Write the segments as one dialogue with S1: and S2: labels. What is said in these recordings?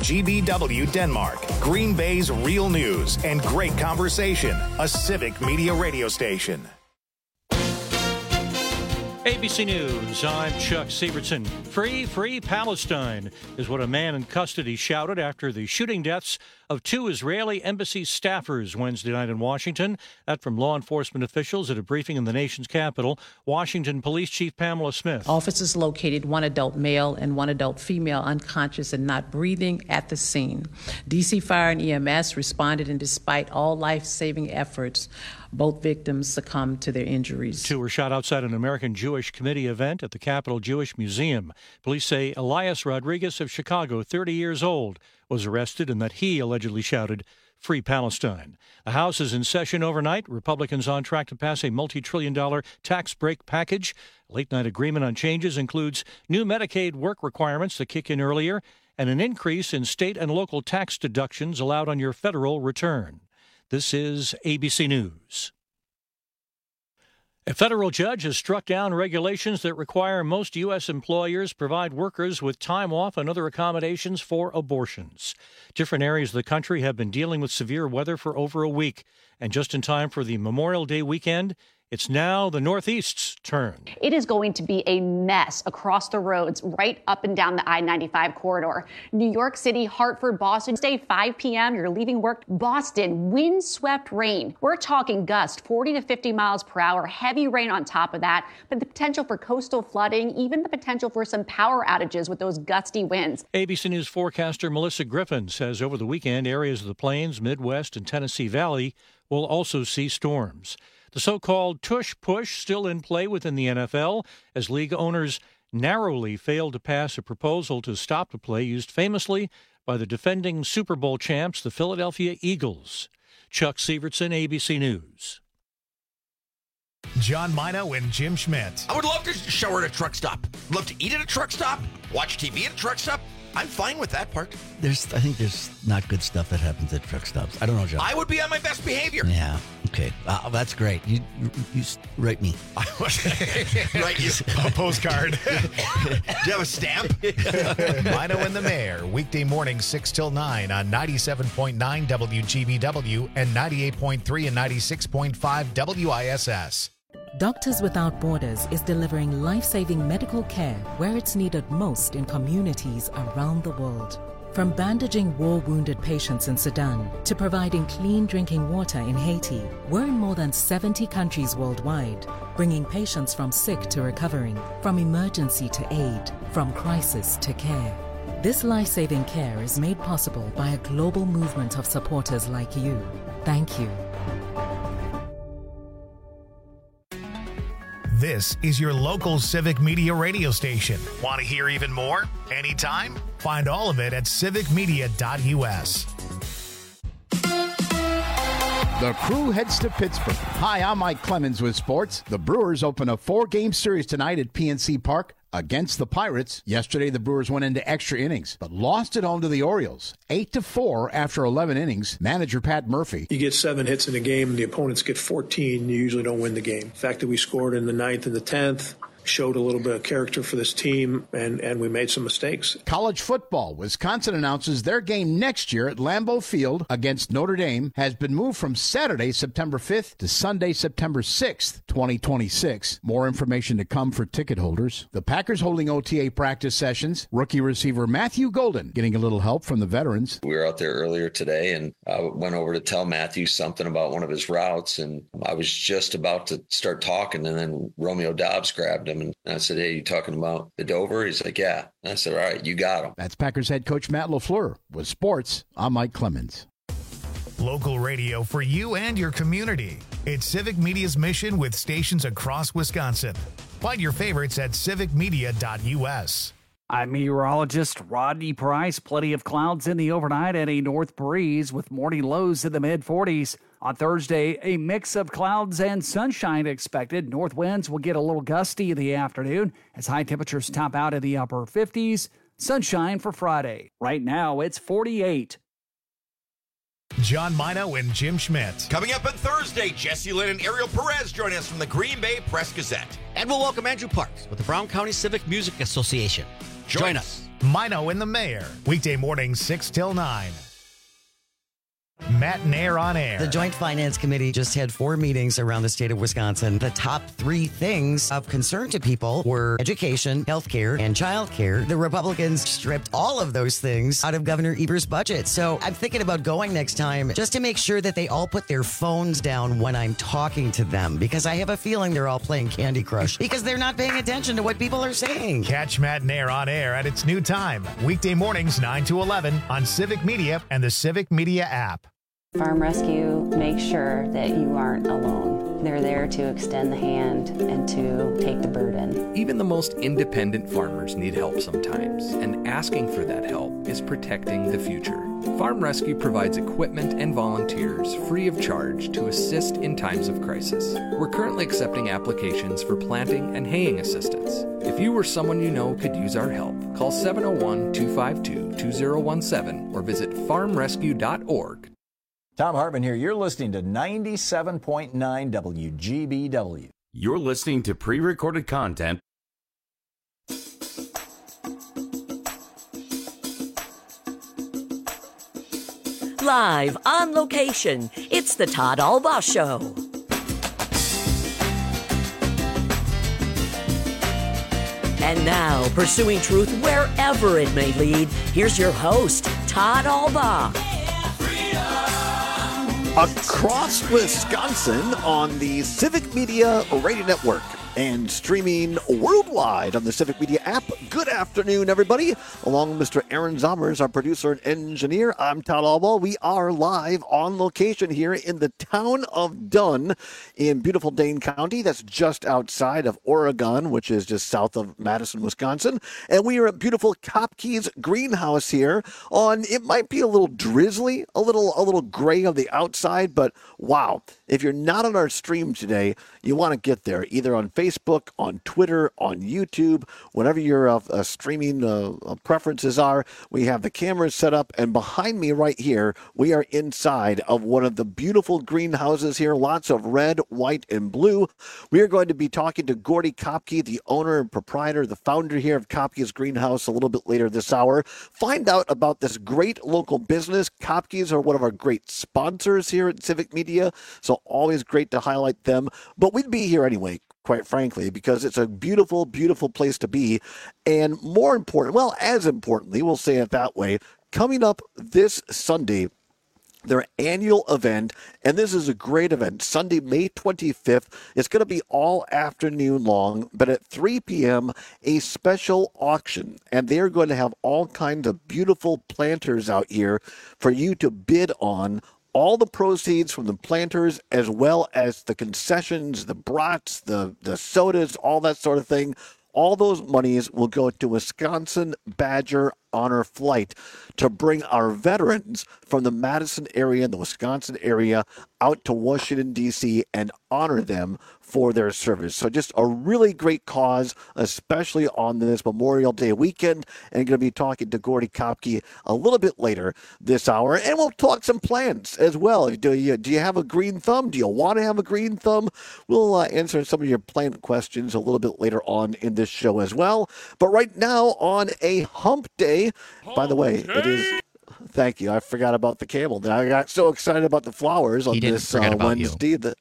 S1: GBW Denmark, Green Bay's real news and great conversation. A Civic Media radio station.
S2: ABC News, I'm Chuck Sievertson. Free Palestine is what a man in custody shouted after the shooting deaths of 2 Israeli embassy staffers Wednesday night in Washington. That from law enforcement officials at a briefing in the nation's capital. Washington Police Chief Pamela Smith.
S3: Officers located 1 adult male and 1 adult female unconscious and not breathing at the scene. D.C. Fire and EMS responded, and despite all life-saving efforts, both victims succumbed to their injuries. 2
S2: were shot outside an American Jewish Committee event at the Capitol Jewish Museum. Police say Elias Rodriguez of Chicago, 30 years old, was arrested and that he allegedly shouted, "Free Palestine." The House is in session overnight. Republicans on track to pass a multi-trillion-dollar tax break package. A late-night agreement on changes includes new Medicaid work requirements that kick in earlier and an increase in state and local tax deductions allowed on your federal return. This is ABC News. A federal judge has struck down regulations that require most U.S. employers provide workers with time off and other accommodations for abortions. Different areas of the country have been dealing with severe weather for over a week, and just in time for the Memorial Day weekend, it's now the Northeast's turn.
S4: It is going to be a mess across the roads right up and down the I-95 corridor. New York City, Hartford, Boston, stay 5 p.m. You're leaving work. Boston, windswept rain. We're talking gusts 40 to 50 miles per hour, heavy rain on top of that, but the potential for coastal flooding, even the potential for some power outages with those gusty winds.
S2: ABC News forecaster Melissa Griffin says over the weekend, areas of the Plains, Midwest, and Tennessee Valley will also see storms. The so-called tush push still in play within the NFL as league owners narrowly failed to pass a proposal to stop the play used famously by the defending Super Bowl champs, the Philadelphia Eagles. Chuck Sievertson, ABC News.
S1: John Mino and Jim Schmidt.
S5: I would love to shower at a truck stop. Love to eat at a truck stop. Watch TV at a truck stop. I'm fine with that part.
S6: I think there's not good stuff that happens at truck stops. I don't know, John.
S5: I would be on my best behavior.
S6: Yeah. Okay. That's great. You write me.
S5: Write you
S1: a postcard.
S5: Do you have a stamp?
S1: Mino and the Mayor, weekday morning 6 till 9 on 97.9 WGBW and 98.3 and 96.5 WISS.
S7: Doctors Without Borders is delivering life-saving medical care where it's needed most in communities around the world. From bandaging war-wounded patients in Sudan to providing clean drinking water in Haiti, we're in more than 70 countries worldwide, bringing patients from sick to recovering, from emergency to aid, from crisis to care. This life-saving care is made possible by a global movement of supporters like you. Thank you.
S1: This is your local Civic Media radio station. Want to hear even more? Anytime? Find all of it at civicmedia.us.
S8: The Crew heads to Pittsburgh. Hi, I'm Mike Clemens with sports. The Brewers open a 4-game series tonight at PNC Park against the Pirates. Yesterday, the Brewers went into extra innings, but lost at home to the Orioles, 8-4 after 11 innings. Manager Pat Murphy.
S9: You get 7 hits in a game, and the opponents get 14. You usually don't win the game. The fact that we scored in the 9th and the 10th showed a little bit of character for this team, and we made some mistakes.
S8: College football. Wisconsin announces their game next year at Lambeau Field against Notre Dame has been moved from Saturday, September 5th to Sunday, September 6th, 2026. More information to come for ticket holders. The Packers holding OTA practice sessions. Rookie receiver Matthew Golden getting a little help from the veterans.
S10: We were out there earlier today, and I went over to tell Matthew something about one of his routes, and I was just about to start talking, and then Romeo Doubs grabbed him. And I said, "Hey, you talking about the Dover?" He's like, "Yeah." And I said, "All right, you got him."
S8: That's Packers head coach Matt LaFleur. With sports, I'm Mike Clemens.
S1: Local radio for you and your community. It's Civic Media's mission with stations across Wisconsin. Find your favorites at civicmedia.us.
S11: I'm meteorologist Rodney Price. Plenty of clouds in the overnight and a north breeze with morning lows in the mid-40s. On Thursday, a mix of clouds and sunshine expected. North winds will get a little gusty in the afternoon as high temperatures top out in the upper 50s. Sunshine for Friday. Right now, it's 48.
S1: John Mino and Jim Schmidt.
S5: Coming up on Thursday, Jesse Lynn and Ariel Perez join us from the Green Bay Press-Gazette.
S12: And we'll welcome Andrew Parks with the Brown County Civic Music Association. Join us.
S1: Mino and the Mayor. Weekday mornings 6 till 9. Matt Nair on Air.
S12: The Joint Finance Committee just had 4 meetings around the state of Wisconsin. The top 3 things of concern to people were education, healthcare, and childcare. The Republicans stripped all of those things out of Governor Evers' budget. So I'm thinking about going next time just to make sure that they all put their phones down when I'm talking to them, because I have a feeling they're all playing Candy Crush because they're not paying attention to what people are saying.
S1: Catch Matt Nair on Air at its new time. Weekday mornings 9 to 11 on Civic Media and the Civic Media app.
S13: Farm Rescue makes sure that you aren't alone. They're there to extend the hand and to take the burden.
S14: Even the most independent farmers need help sometimes, and asking for that help is protecting the future. Farm Rescue provides equipment and volunteers free of charge to assist in times of crisis. We're currently accepting applications for planting and haying assistance. If you or someone you know could use our help, call 701-252-2017 or visit farmrescue.org.
S15: Tom Hartman here. You're listening to 97.9 WGBW.
S16: You're listening to pre-recorded content.
S17: Live on location, it's the Todd Albaugh Show. And now, pursuing truth wherever it may lead, here's your host, Todd Albaugh.
S18: Across Wisconsin on the Civic Media Radio Network and streaming worldwide on the Civic Media app. Good afternoon, everybody. Along with Mr. Aaron Zommers, our producer and engineer, I'm Todd Albaugh. We are live on location here in the town of Dunn in beautiful Dane County. That's just outside of Oregon, which is just south of Madison, Wisconsin. And we are at beautiful Kopke's greenhouse here on, it might be a little drizzly, a little gray on the outside, but wow. If you're not on our stream today, you want to get there, either on Facebook, on Twitter, on YouTube, whatever your streaming preferences are. We have the cameras set up, and behind me right here, we are inside of one of the beautiful greenhouses here, lots of red, white, and blue. We are going to be talking to Gordy Kopke, the owner and proprietor, the founder here of Kopke's Greenhouse, a little bit later this hour. Find out about this great local business. Kopke's are one of our great sponsors here at Civic Media, so always great to highlight them. But we'd be here anyway, quite frankly, because it's a beautiful, beautiful place to be. And more important, well, as importantly, we'll say it that way, coming up this Sunday, their annual event, and this is a great event, Sunday, May 25th. It's going to be all afternoon long, but at 3 p.m., a special auction. And they're going to have all kinds of beautiful planters out here for you to bid on. All the proceeds from the planters, as well as the concessions, the brats, the sodas, all that sort of thing, all those monies will go to Wisconsin Badger Honor Flight to bring our veterans from the Madison area and the Wisconsin area out to Washington, D.C. and honor them for their service. So just a really great cause, especially on this Memorial Day weekend. And going to be talking to Gordy Kopke a little bit later this hour. And we'll talk some plans as well. Do you have a green thumb? Do you want to have a green thumb? We'll answer some of your plant questions a little bit later on in this show as well. But right now on a hump day, by the way, it is... Thank you. I forgot about the camel. I got so excited about the flowers on this Wednesday, the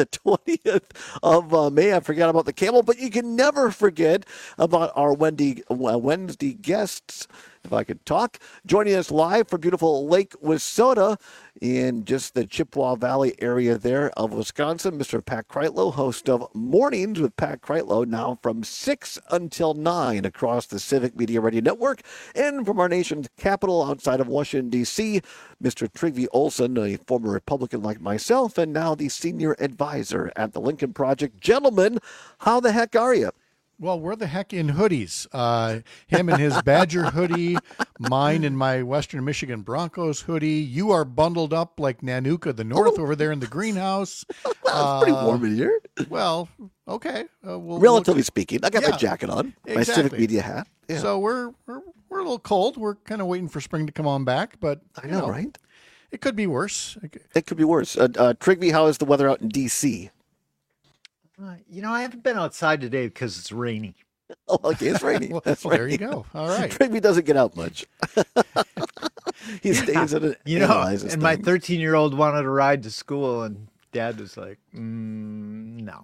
S18: 20th of May. I forgot about the camel, but you can never forget about our Wednesday guests, if I could talk. Joining us live from beautiful Lake Wissota in just the Chippewa Valley area there of Wisconsin, Mr. Pat Kreitlow, host of Mornings with Pat Kreitlow, now from 6 until 9 across the Civic Media Radio Network. And from our nation's capital outside of Washington, D.C., Mr. Trygve Olsen, a former Republican like myself, and now the senior advisor at the Lincoln Project. Gentlemen, how the heck are you?
S19: Well, we're the heck in hoodies. Him in his Badger hoodie, mine in my Western Michigan Broncos hoodie. You are bundled up like Nanuka the North over there in the greenhouse.
S18: It's pretty warm in here.
S19: Well, okay.
S18: Relatively speaking. I got my jacket on, my Civic Media hat. Yeah.
S19: So we're a little cold. We're kind of waiting for spring to come on back, but
S18: I know, right?
S19: It could be worse.
S18: It could be worse. Trygve, how is the weather out in D.C.?
S20: I haven't been outside today because it's rainy.
S18: Oh, okay, it's Rainey.
S19: Well,
S18: That's
S19: well, there you go. All right.
S18: Trigby doesn't get out much. He stays at it.
S20: And my 13-year-old wanted to ride to school, and Dad was like, no.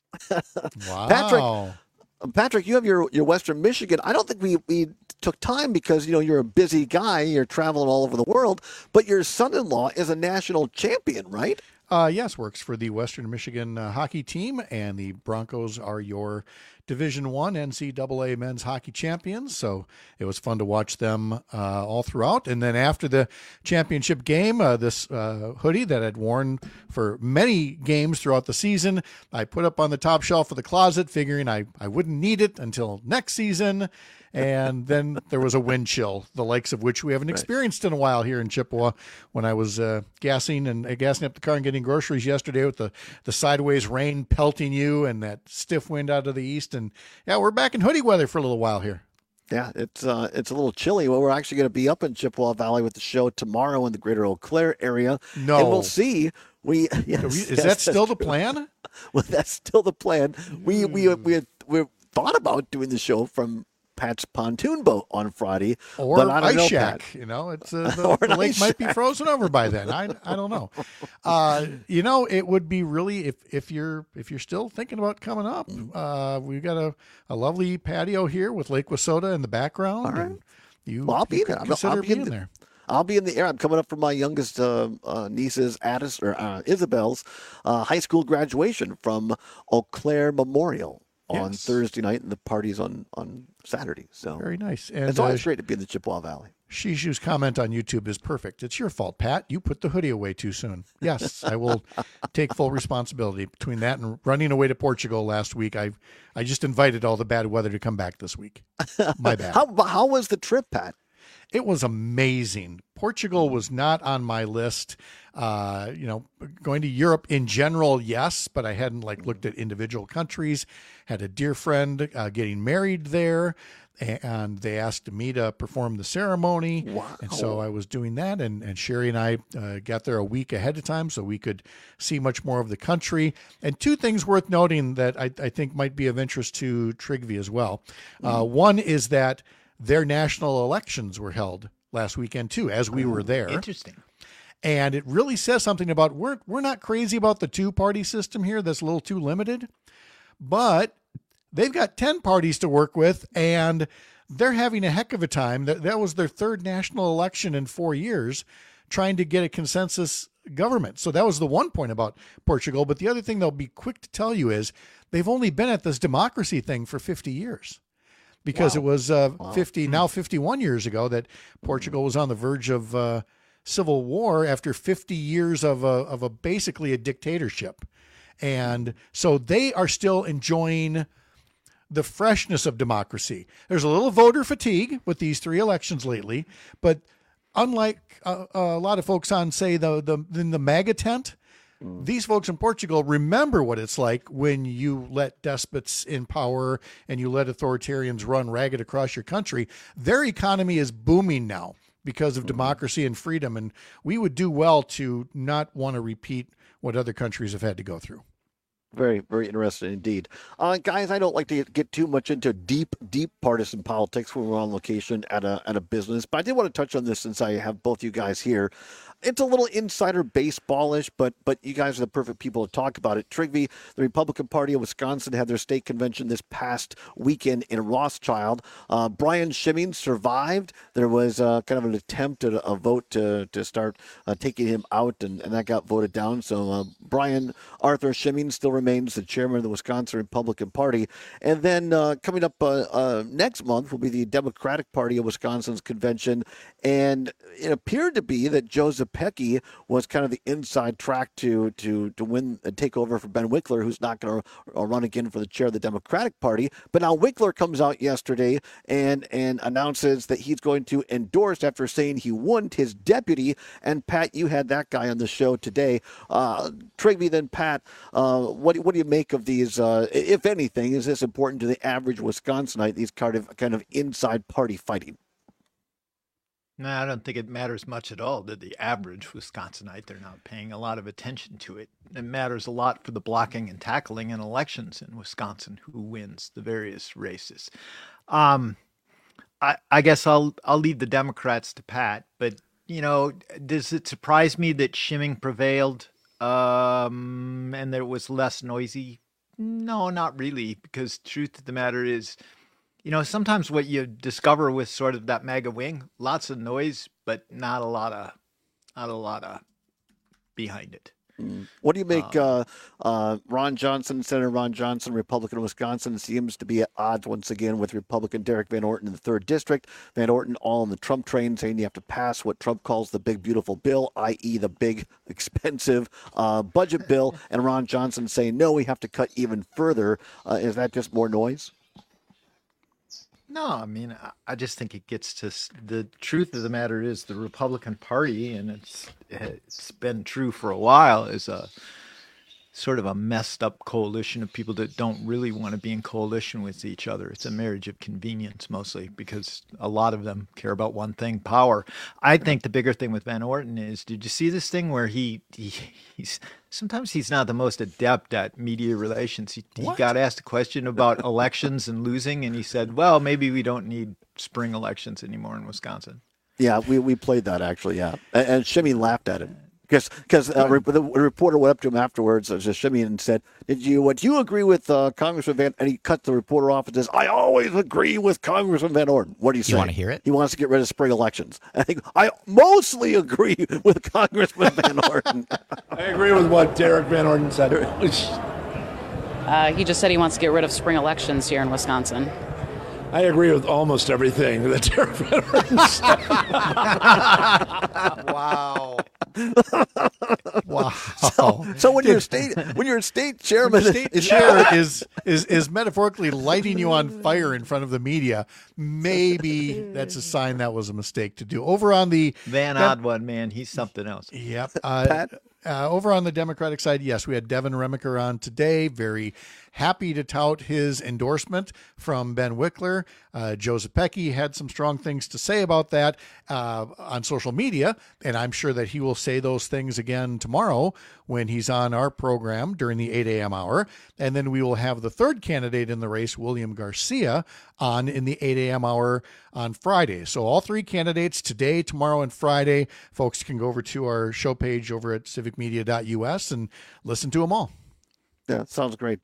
S19: Wow.
S18: Patrick, you have your Western Michigan. I don't think we took time because, you're a busy guy. You're traveling all over the world. But your son-in-law is a national champion, right?
S19: Yes, works for the Western Michigan hockey team, and the Broncos are your Division I NCAA men's hockey champions. So it was fun to watch them all throughout. And then after the championship game, this hoodie that I'd worn for many games throughout the season, I put up on the top shelf of the closet, figuring I wouldn't need it until next season. And then there was a wind chill, the likes of which we haven't experienced in a while here in Chippewa. When I was gassing up the car and getting groceries yesterday with the sideways rain pelting you and that stiff wind out of the east. And yeah, we're back in hoodie weather for a little while here.
S18: Yeah, it's a little chilly. Well, we're actually going to be up in Chippewa Valley with the show tomorrow in the greater Eau Claire area.
S19: No.
S18: And we'll see.
S19: Is that still the plan?
S18: Well, that's still the plan. We thought about doing the show from Pat's pontoon boat on Friday,
S19: or
S18: but I don't
S19: ice
S18: know,
S19: shack.
S18: Pat.
S19: It's the lake might be frozen over by then. I don't know. It would be really if you're still thinking about coming up. We've got a lovely patio here with Lake Wissota in the background.
S18: All right.
S19: And
S18: I'll be there.
S19: Consider being there.
S18: I'll be in the air. I'm coming up for my youngest niece's Isabel's high school graduation from Eau Claire Memorial on Thursday night, and the party's on Saturday. So
S19: very nice. And
S18: it's always great to be in the Chippewa Valley.
S19: Shishu's comment on YouTube is perfect. It's your fault, Pat. You put the hoodie away too soon. Yes, I will take full responsibility. Between that and running away to Portugal last week, I just invited all the bad weather to come back this week. My bad.
S18: How was the trip, Pat?
S19: It was amazing. Portugal was not on my list. Going to Europe in general, yes, but I hadn't looked at individual countries. Had a dear friend getting married there, and they asked me to perform the ceremony.
S18: Wow.
S19: And so I was doing that, and Sherry and I got there a week ahead of time so we could see much more of the country. And two things worth noting that I think might be of interest to Trigby as well. One is that their national elections were held last weekend too, as we were there.
S20: Interesting.
S19: And it really says something about we're not crazy about the two-party system here. That's a little too limited. But they've got 10 parties to work with, and they're having a heck of a time. That was their third national election in 4 years, trying to get a consensus government. So that was the one point about Portugal. But the other thing they'll be quick to tell you is they've only been at this democracy thing for 50 years. Because it was 51 years ago that Portugal was on the verge of civil war after 50 years of basically a dictatorship. And so they are still enjoying the freshness of democracy. There's a little voter fatigue with these three elections lately, but unlike a lot of folks on, say, the MAGA tent, these folks in Portugal remember what it's like when you let despots in power and you let authoritarians run ragged across your country. Their economy is booming now because of democracy and freedom, and we would do well to not want to repeat what other countries have had to go through.
S18: Very, very interesting indeed. Guys, I don't like to get too much into deep partisan politics when we're on location at a business, but I did want to touch on this since I have both you guys here. It's a little insider baseballish, but you guys are the perfect people to talk about it. Trigby, the Republican Party of Wisconsin, had their state convention this past weekend in Rothschild. Brian Schimming survived. There was kind of an attempt at a vote to start taking him out, and that got voted down. So Brian Arthur Schimming still remains the chairman of the Wisconsin Republican Party. And then coming up next month will be the Democratic Party of Wisconsin's convention, and it appeared to be that Joseph Pecky was kind of the inside track to win and take over for Ben Wickler, who's not going to run again for the chair of the Democratic Party. But now Wickler comes out yesterday and announces that he's going to endorse, after saying he wouldn't, his deputy. And Pat, you had that guy on the show today. Trigby, then Pat, what do you make of these? If anything, is this important to the average Wisconsinite? These kind of inside party fighting.
S20: No, I don't think it matters much at all to the average Wisconsinite. They're not paying a lot of attention to it. It matters a lot for the blocking and tackling in elections in Wisconsin, who wins the various races. I guess I'll leave the Democrats to Pat, but does it surprise me that Schimming prevailed and that it was less noisy? No, not really, because truth of the matter is, sometimes what you discover with sort of that MAGA wing, lots of noise, but not a lot of behind it.
S18: What do you make Ron Johnson, Senator Ron Johnson, Republican of Wisconsin, seems to be at odds once again with Republican Derek Van Orton in the 3rd District. Van Orton all on the Trump train, saying you have to pass what Trump calls the big, beautiful bill, i.e. the big, expensive budget bill. And Ron Johnson saying, no, we have to cut even further. Is that just more noise?
S20: No, I mean, I just think it gets to the truth of the matter is the Republican Party, and it's been true for a while, is a sort of a messed up coalition of people that don't really want to be in coalition with each other. It's a marriage of convenience mostly, because a lot of them care about one thing, power. I think the bigger thing with Van Orton is, did you see this thing where he's sometimes he's not the most adept at media relations. He got asked a question about elections and losing, and he said, well, maybe we don't need spring elections anymore in Wisconsin.
S18: Yeah, we played that actually, yeah. And Shimmy laughed at him. Because the reporter went up to him afterwards, Shimmy, and said, do you agree with Congressman Van? And he cut the reporter off and says, I always agree with Congressman Van Orton. What do you say?
S6: You want to hear it?
S18: He wants to get rid of spring elections. I think I mostly agree with Congressman Van Orton.
S21: I agree with what Derek Van Orton said.
S22: He just said he wants to get rid of spring elections here in Wisconsin.
S21: I agree with almost everything that Derek Van Orton said.
S19: Wow.
S18: So when you're state chairman,
S19: state chair is metaphorically lighting you on fire in front of the media, maybe that's a sign that was a mistake to do. Over on the
S20: Van Odd one, man, he's something else.
S19: Yep. Over on the Democratic side, yes, we had Devin Remiker on today. Very happy to tout his endorsement from Ben Wickler. Joe Zepecki had some strong things to say about that on social media, and I'm sure that he will say those things again tomorrow when he's on our program during the 8 a.m. hour. And then we will have the third candidate in the race, William Garcia, on in the 8 a.m. hour on Friday. So all three candidates today, tomorrow, and Friday. Folks can go over to our show page over at civicmedia.us and listen to them all.
S18: Yeah, sounds great.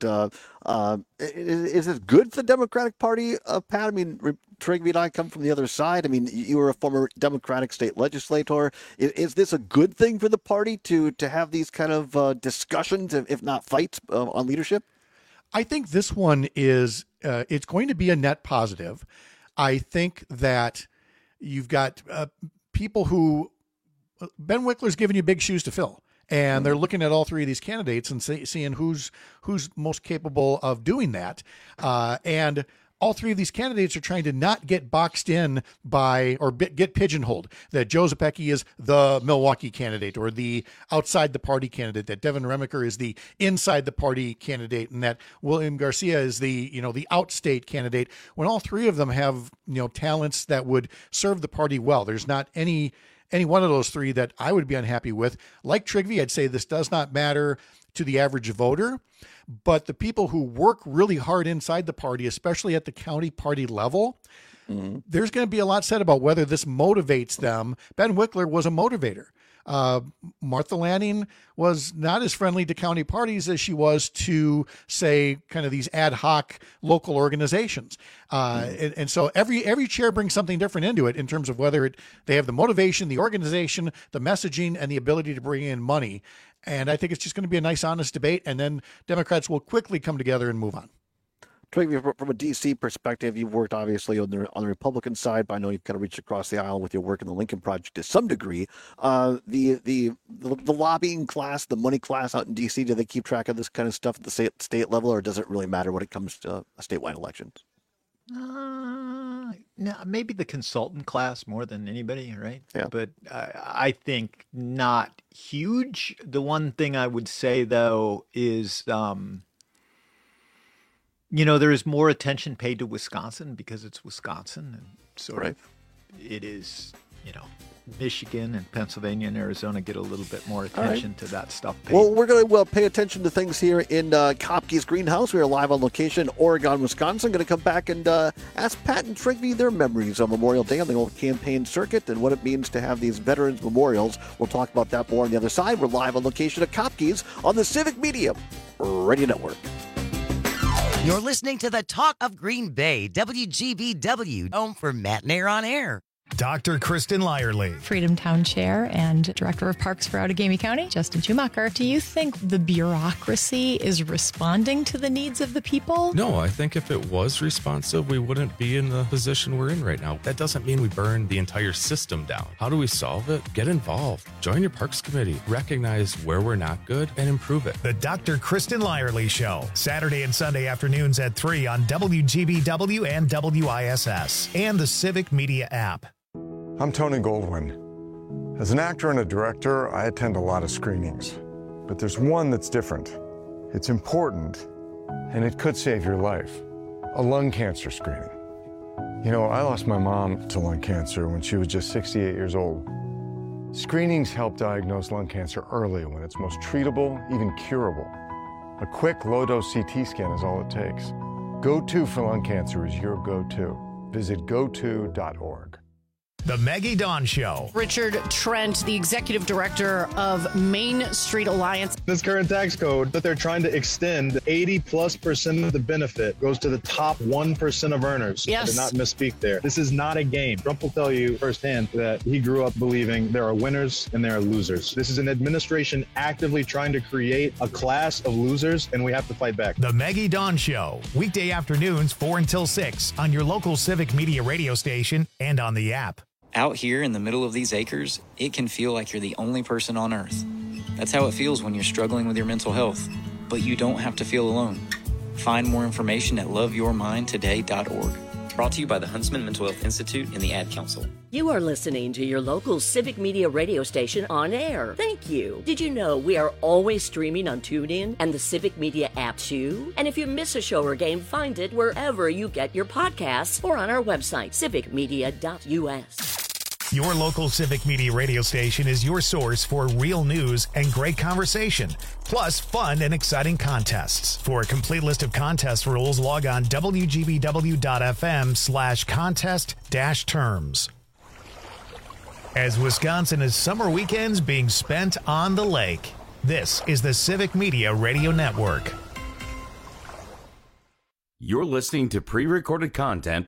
S18: Is it good for the Democratic Party, Pat? I mean, Trigby and I come from the other side. I mean, you were a former Democratic state legislator. Is this a good thing for the party to have these kind of discussions, if not fights, on leadership?
S19: I think this one is it's going to be a net positive. I think that you've got people who Ben Wickler's giving you big shoes to fill. And they're looking at all three of these candidates and seeing who's most capable of doing that. And all three of these candidates are trying to not get boxed in by or get pigeonholed. That Joe Zepecki is the Milwaukee candidate or the outside the party candidate. That Devin Remiker is the inside the party candidate, and that William Garcia is the outstate candidate. When all three of them have talents that would serve the party well, there's not any one of those three that I would be unhappy with. Like Trigby, I'd say this does not matter to the average voter, but the people who work really hard inside the party, especially at the county party level, there's going to be a lot said about whether this motivates them. Ben Wickler was a motivator. Martha Lanning was not as friendly to county parties as she was to, say, kind of these ad hoc local organizations. And so every chair brings something different into it in terms of whether they have the motivation, the organization, the messaging, and the ability to bring in money. And I think it's just going to be a nice, honest debate. And then Democrats will quickly come together and move on.
S18: Trigby, from a D.C. perspective, you've worked obviously on the Republican side, but I know you've kind of reached across the aisle with your work in the Lincoln Project to some degree. The lobbying class, the money class out in D.C., do they keep track of this kind of stuff at the state level, or does it really matter when it comes to statewide elections?
S20: No, maybe the consultant class more than anybody, right?
S18: Yeah.
S20: But I think not huge. The one thing I would say, though, is there is more attention paid to Wisconsin because it's Wisconsin, and sort of it is, Michigan and Pennsylvania and Arizona get a little bit more attention to that stuff.
S18: Well, we're going to pay attention to things here in Kopke's Greenhouse. We are live on location, Oregon, Wisconsin. Going to come back and ask Pat and Trigby their memories of Memorial Day on the old campaign circuit and what it means to have these veterans memorials. We'll talk about that more on the other side. We're live on location at Kopke's on the Civic Media Radio Network.
S12: You're listening to the Talk of Green Bay, WGBW, home for Matt Nair on Air.
S1: Dr. Kristen Lyerly.
S3: Freedom Town Chair and Director of Parks for Outagamie County, Justin Schumacher. Do you think the bureaucracy is responding to the needs of the people?
S4: No, I think if it was responsive, we wouldn't be in the position we're in right now. That doesn't mean we burn the entire system down. How do we solve it? Get involved. Join your Parks Committee. Recognize where we're not good and improve it.
S1: The Dr. Kristen Lyerly Show. Saturday and Sunday afternoons at 3 on WGBW and WISS and the Civic Media app.
S23: I'm Tony Goldwyn. As an actor and a director, I attend a lot of screenings. But there's one that's different. It's important, and it could save your life. A lung cancer screening. You know, I lost my mom to lung cancer when she was just 68 years old. Screenings help diagnose lung cancer early when it's most treatable, even curable. A quick, low-dose CT scan is all it takes. Go-To for lung cancer is your go-to. Visit goto.org.
S1: The Maggie Dawn Show.
S24: Richard Trent, the executive director of Main Street Alliance.
S25: This current tax code that they're trying to extend, 80+% of the benefit goes to the top 1% of earners.
S24: Yes.
S25: I did not misspeak there. This is not a game. Trump will tell you firsthand that he grew up believing there are winners and there are losers. This is an administration actively trying to create a class of losers, and we have to fight back.
S1: The Maggie Dawn Show. Weekday afternoons 4 until 6 on your local Civic Media radio station and on the app.
S26: Out here in the middle of these acres, it can feel like you're the only person on earth. That's how it feels when you're struggling with your mental health. But you don't have to feel alone. Find more information at loveyourmindtoday.org. Brought to you by the Huntsman Mental Health Institute and the Ad Council.
S17: You are listening to your local Civic Media radio station on air. Thank you. Did you know we are always streaming on TuneIn and the Civic Media app too? And if you miss a show or game, find it wherever you get your podcasts or on our website, civicmedia.us.
S1: Your local Civic Media radio station is your source for real news and great conversation, plus fun and exciting contests. For a complete list of contest rules, log on wgbw.fm/contest-terms. As Wisconsin is summer weekends being spent on the lake, this is the Civic Media Radio Network.
S16: You're listening to pre-recorded content.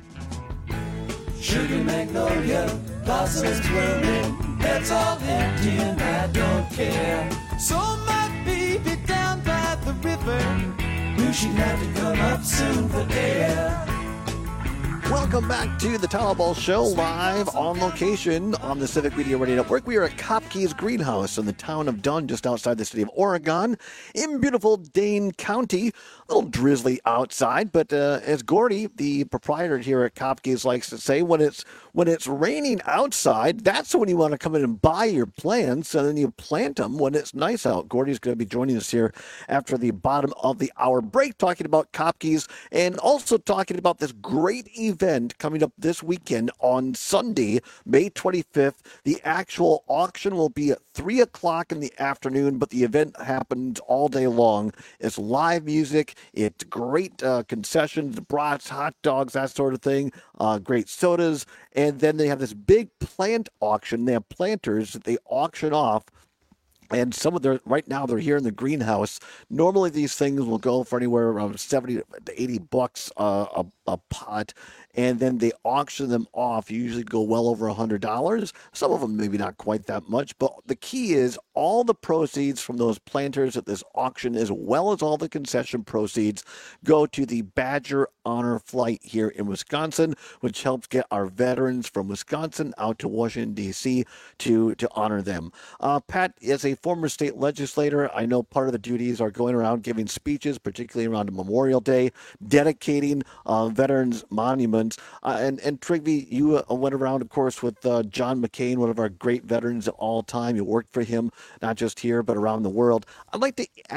S27: Sugar magnolia, blossoms blooming, that's all empty and I don't care. So my baby down by the river, knew she'd have to come up soon for air.
S18: Welcome back to the Town Ball Show, live on location on the Civic Media Radio Network. We are at Kopke's Greenhouse in the town of Dunn, just outside the city of Oregon, in beautiful Dane County. A little drizzly outside, but as Gordy, the proprietor here at Kopke's, likes to say, when it's raining outside, that's when you want to come in and buy your plants, and then you plant them when it's nice out. Gordy's going to be joining us here after the bottom of the hour break, talking about Kopke's and also talking about this great event coming up this weekend on Sunday, May 25th. The actual auction will be at 3 o'clock in the afternoon, but the event happens all day long. It's live music. It's great concessions, brats, hot dogs, that sort of thing, great sodas. And then they have this big plant auction. They have planters that they auction off. And some of their, right now, they're here in the greenhouse. Normally, these things will go for anywhere around $70 to $80 a pot. And then they auction them off. You usually go well over $100. Some of them maybe not quite that much. But the key is all the proceeds from those planters at this auction, as well as all the concession proceeds, go to the Badger Honor Flight here in Wisconsin, which helps get our veterans from Wisconsin out to Washington, D.C. to honor them. Pat, as a former state legislator, I know part of the duties are going around giving speeches, particularly around Memorial Day, dedicating veterans monuments. And Trigby, you went around, of course, with John McCain, one of our great veterans of all time. You worked for him, not just here, but around the world. I'd like to ask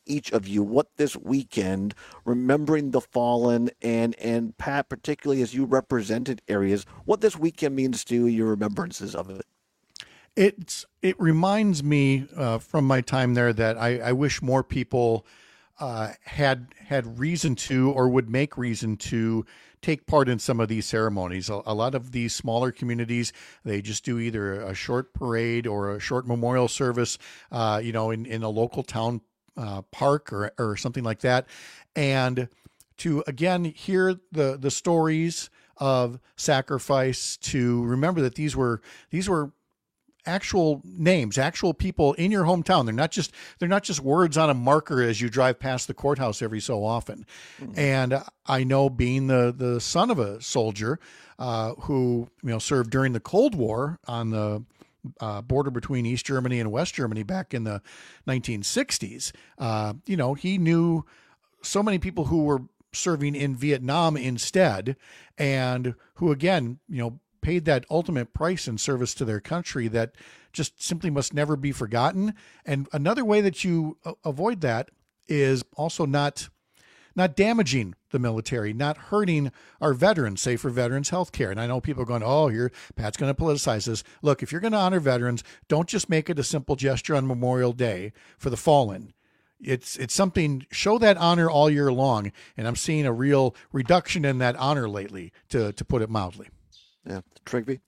S18: each of you what this weekend, remembering the fallen, and Pat, particularly as you represented areas, what this weekend means to your remembrances of it.
S19: It reminds me from my time there that I wish more people had reason to, or would make reason to, take part in some of these ceremonies. A lot of these smaller communities, they just do either a short parade or a short memorial service, in a local town park or something like that. And to, again, hear the stories of sacrifice, to remember that these were actual names, actual people in your hometown. They're not just words on a marker as you drive past the courthouse every so often. Mm-hmm. And I know, being the son of a soldier who served during the Cold War on the border between East Germany and West Germany back in the 1960s, he knew so many people who were serving in Vietnam instead, and who, again, paid that ultimate price in service to their country that just simply must never be forgotten. And another way that you avoid that is also not damaging the military, not hurting our veterans, say for veterans healthcare. And I know people are going, oh, here, Pat's going to politicize this. Look, if you're going to honor veterans, don't just make it a simple gesture on Memorial Day for the fallen. It's something, show that honor all year long. And I'm seeing a real reduction in that honor lately, to put it mildly.
S18: Yeah. Trigby?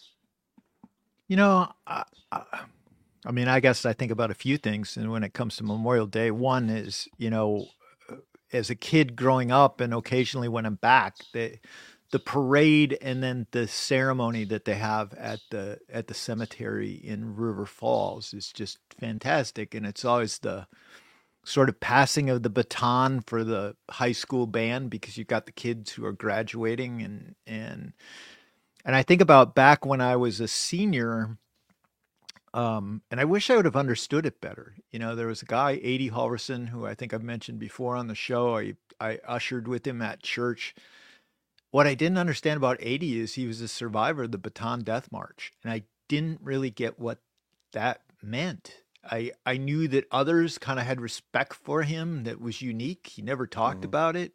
S20: I guess I think about a few things. And when it comes to Memorial Day, one is, as a kid growing up, and occasionally when I'm back, the parade and then the ceremony that they have at the cemetery in River Falls is just fantastic. And it's always the sort of passing of the baton for the high school band, because you've got the kids who are graduating, and I think about back when I was a senior, and I wish I would have understood it better. There was a guy, Ady Halverson, who I think I've mentioned before on the show. I ushered with him at church. What I didn't understand about Ady is he was a survivor of the Bataan Death March, and I didn't really get what that meant. I knew that others kind of had respect for him that was unique. He never talked about it.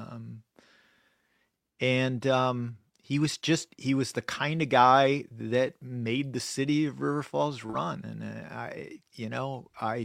S20: He was the kind of guy that made the city of River Falls run. And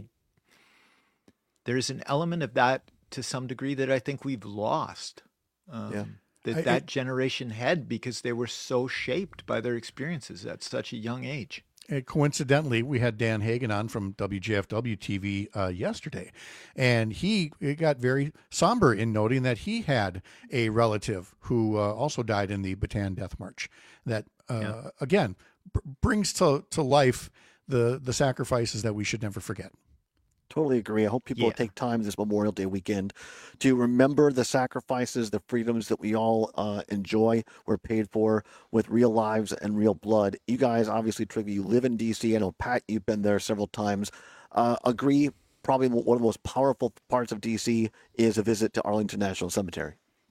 S20: there's an element of that to some degree that I think we've lost, that generation had, because they were so shaped by their experiences at such a young age.
S19: And coincidentally, we had Dan Hagan on from WJFW TV yesterday, and he got very somber in noting that he had a relative who also died in the Bataan Death March. That again brings to life the sacrifices that we should never forget.
S18: Totally agree. I hope people will take time this Memorial Day weekend to remember the sacrifices, the freedoms that we all enjoy, were paid for with real lives and real blood. You guys, obviously, Trigby, you live in D.C. I know, Pat, you've been there several times. Agree, probably one of the most powerful parts of D.C. is a visit to Arlington National Cemetery.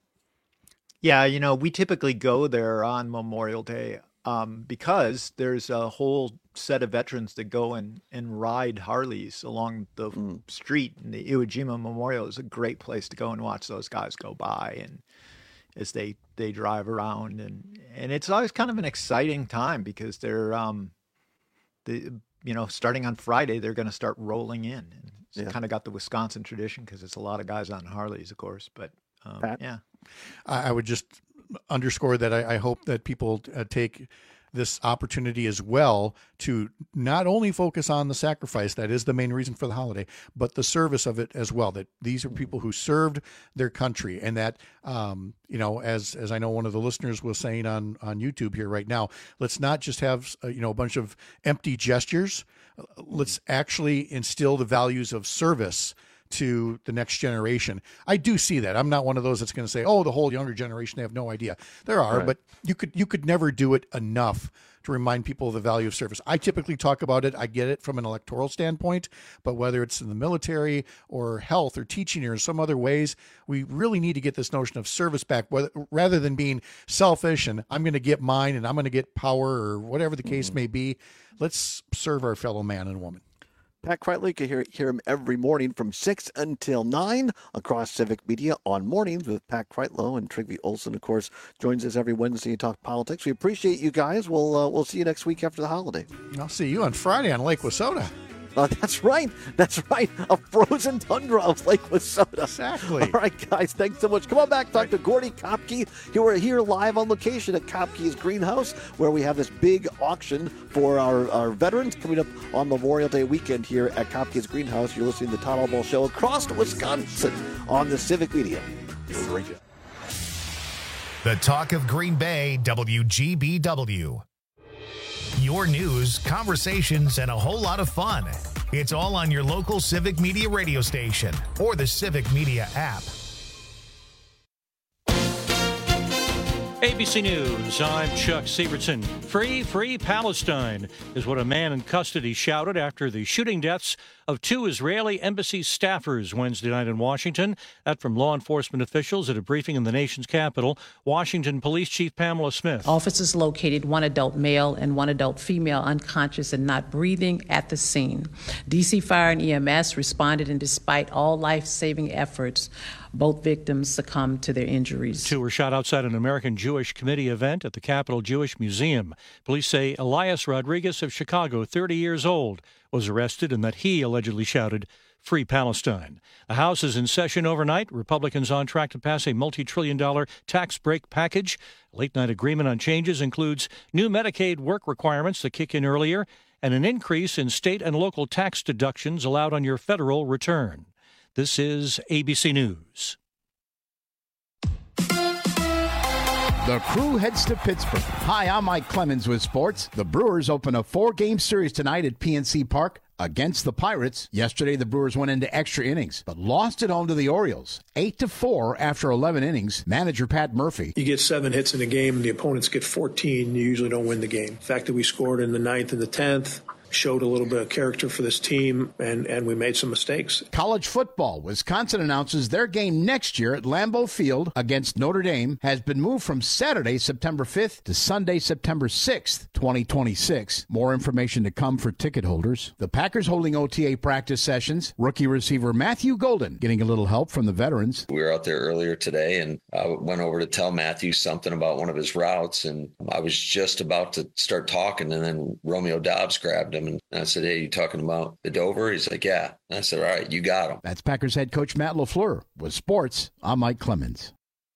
S20: Yeah, we typically go there on Memorial Day because there's a whole set of veterans that go and ride Harleys along the street. And the Iwo Jima Memorial is a great place to go and watch those guys go by, and as they drive around, and it's always kind of an exciting time, because they're starting on Friday, they're going to start rolling in, and it's kind of got the Wisconsin tradition, because it's a lot of guys on Harleys, of course. But
S19: I would just underscore that I hope that people take this opportunity as well to not only focus on the sacrifice, that is the main reason for the holiday, but the service of it as well, that these are people who served their country, and that as I know one of the listeners was saying on YouTube here right now, let's not just have a bunch of empty gestures. Let's actually instill the values of service to the next generation. I do see that. I'm not one of those that's going to say, oh, the whole younger generation, they have no idea. There are, right. But you could never do it enough to remind people of the value of service. I typically talk about it. I get it from an electoral standpoint, but whether it's in the military or health or teaching or in some other ways, we really need to get this notion of service back, rather than being selfish and I'm going to get mine and I'm going to get power or whatever the case may be. Let's serve our fellow man and woman.
S18: Pat Kreitler. You can hear him every morning from 6 until 9 across Civic Media on Mornings with Pat Kreitlow, and Trygve Olsen, of course, joins us every Wednesday to talk politics. We appreciate you guys. We'll see you next week after the holiday.
S19: I'll see you on Friday on Lake Wissota.
S18: That's right. A frozen tundra of Lake Wissota.
S19: Exactly.
S18: All right, guys. Thanks so much. Come on back. Talk to Gordy Kopke. We're here live on location at Kopke's Greenhouse, where we have this big auction for our veterans coming up on Memorial Day weekend here at Kopke's Greenhouse. You're listening to the Todd Albaugh Show across Wisconsin on the Civic Media Radio.
S1: The talk of Green Bay, WGBW. Your news, conversations, and a whole lot of fun. It's all on your local Civic Media radio station or the Civic Media app.
S2: ABC News, I'm Chuck Sievertson. Free Palestine is what a man in custody shouted after the shooting deaths of 2 Israeli embassy staffers Wednesday night in Washington. That from law enforcement officials at a briefing in the nation's capital. Washington Police Chief Pamela Smith.
S5: Officers located 1 adult male and 1 adult female unconscious and not breathing at the scene. D.C. Fire and EMS responded, and despite all life-saving efforts, both victims succumbed to their injuries.
S2: 2 were shot outside an American Jewish Committee event at the Capitol Jewish Museum. Police say Elias Rodriguez of Chicago, 30 years old, was arrested and that he allegedly shouted, "Free Palestine." The House is in session overnight. Republicans on track to pass a multi-trillion-dollar tax break package. A late-night agreement on changes includes new Medicaid work requirements that kick in earlier and an increase in state and local tax deductions allowed on your federal return. This is ABC News.
S7: The Crew heads to Pittsburgh. Hi, I'm Mike Clemens with sports. The Brewers open a 4-game series tonight at PNC Park against the Pirates. Yesterday, the Brewers went into extra innings, but lost at home to the Orioles, 8-4 after 11 innings. Manager Pat Murphy.
S21: You get 7 hits in a game and the opponents get 14, you usually don't win the game. The fact that we scored in the 9th and the 10th showed a little bit of character for this team, and we made some mistakes.
S7: College football. Wisconsin announces their game next year at Lambeau Field against Notre Dame has been moved from Saturday, September 5th to Sunday, September 6th, 2026. More information to come for ticket holders. The Packers holding OTA practice sessions. Rookie receiver Matthew Golden getting a little help from the veterans.
S8: We were out there earlier today, and I went over to tell Matthew something about one of his routes, and I was just about to start talking, and then Romeo Dobbs grabbed him. And I said, "Hey, you talking about the Dover?" He's like, "Yeah." And I said, "All right, you got him."
S7: That's Packers head coach Matt LaFleur. With sports, I'm Mike Clemens.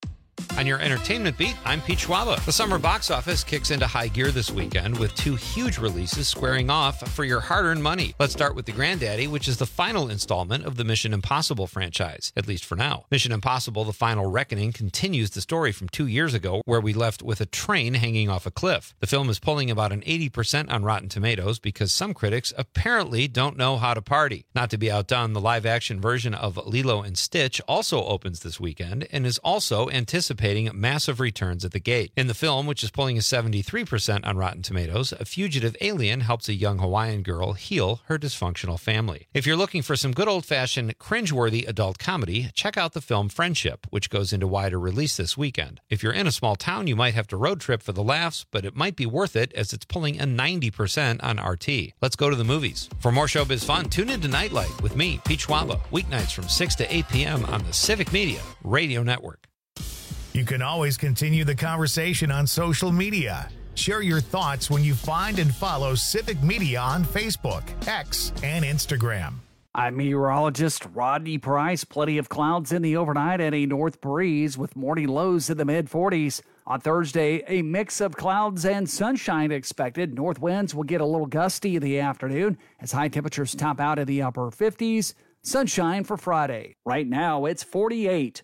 S9: On your entertainment beat, I'm Pete Schwaba. The summer box office kicks into high gear this weekend with 2 huge releases squaring off for your hard-earned money. Let's start with The Granddaddy, which is the final installment of the Mission Impossible franchise, at least for now. Mission Impossible: The Final Reckoning continues the story from 2 years ago, where we left with a train hanging off a cliff. The film is pulling about an 80% on Rotten Tomatoes because some critics apparently don't know how to party. Not to be outdone, the live-action version of Lilo and Stitch also opens this weekend and is also anticipating massive returns at the gate. In the film, which is pulling a 73% on Rotten Tomatoes, a fugitive alien helps a young Hawaiian girl heal her dysfunctional family. If you're looking for some good old-fashioned cringeworthy adult comedy, check out the film Friendship, which goes into wider release this weekend. If you're in a small town, you might have to road trip for the laughs, but it might be worth it as it's pulling a 90% on RT. Let's go to the movies. For more showbiz fun, tune in to Nightlight with me, Pete Schwaba, weeknights from 6 to 8 p.m. on the Civic Media Radio Network.
S1: You can always continue the conversation on social media. Share your thoughts when you find and follow Civic Media on Facebook, X, and Instagram.
S10: I'm meteorologist Rodney Price. Plenty of clouds in the overnight and a north breeze with morning lows in the mid-40s. On Thursday, a mix of clouds and sunshine expected. North winds will get a little gusty in the afternoon as high temperatures top out in the upper 50s. Sunshine for Friday. Right now, it's 48.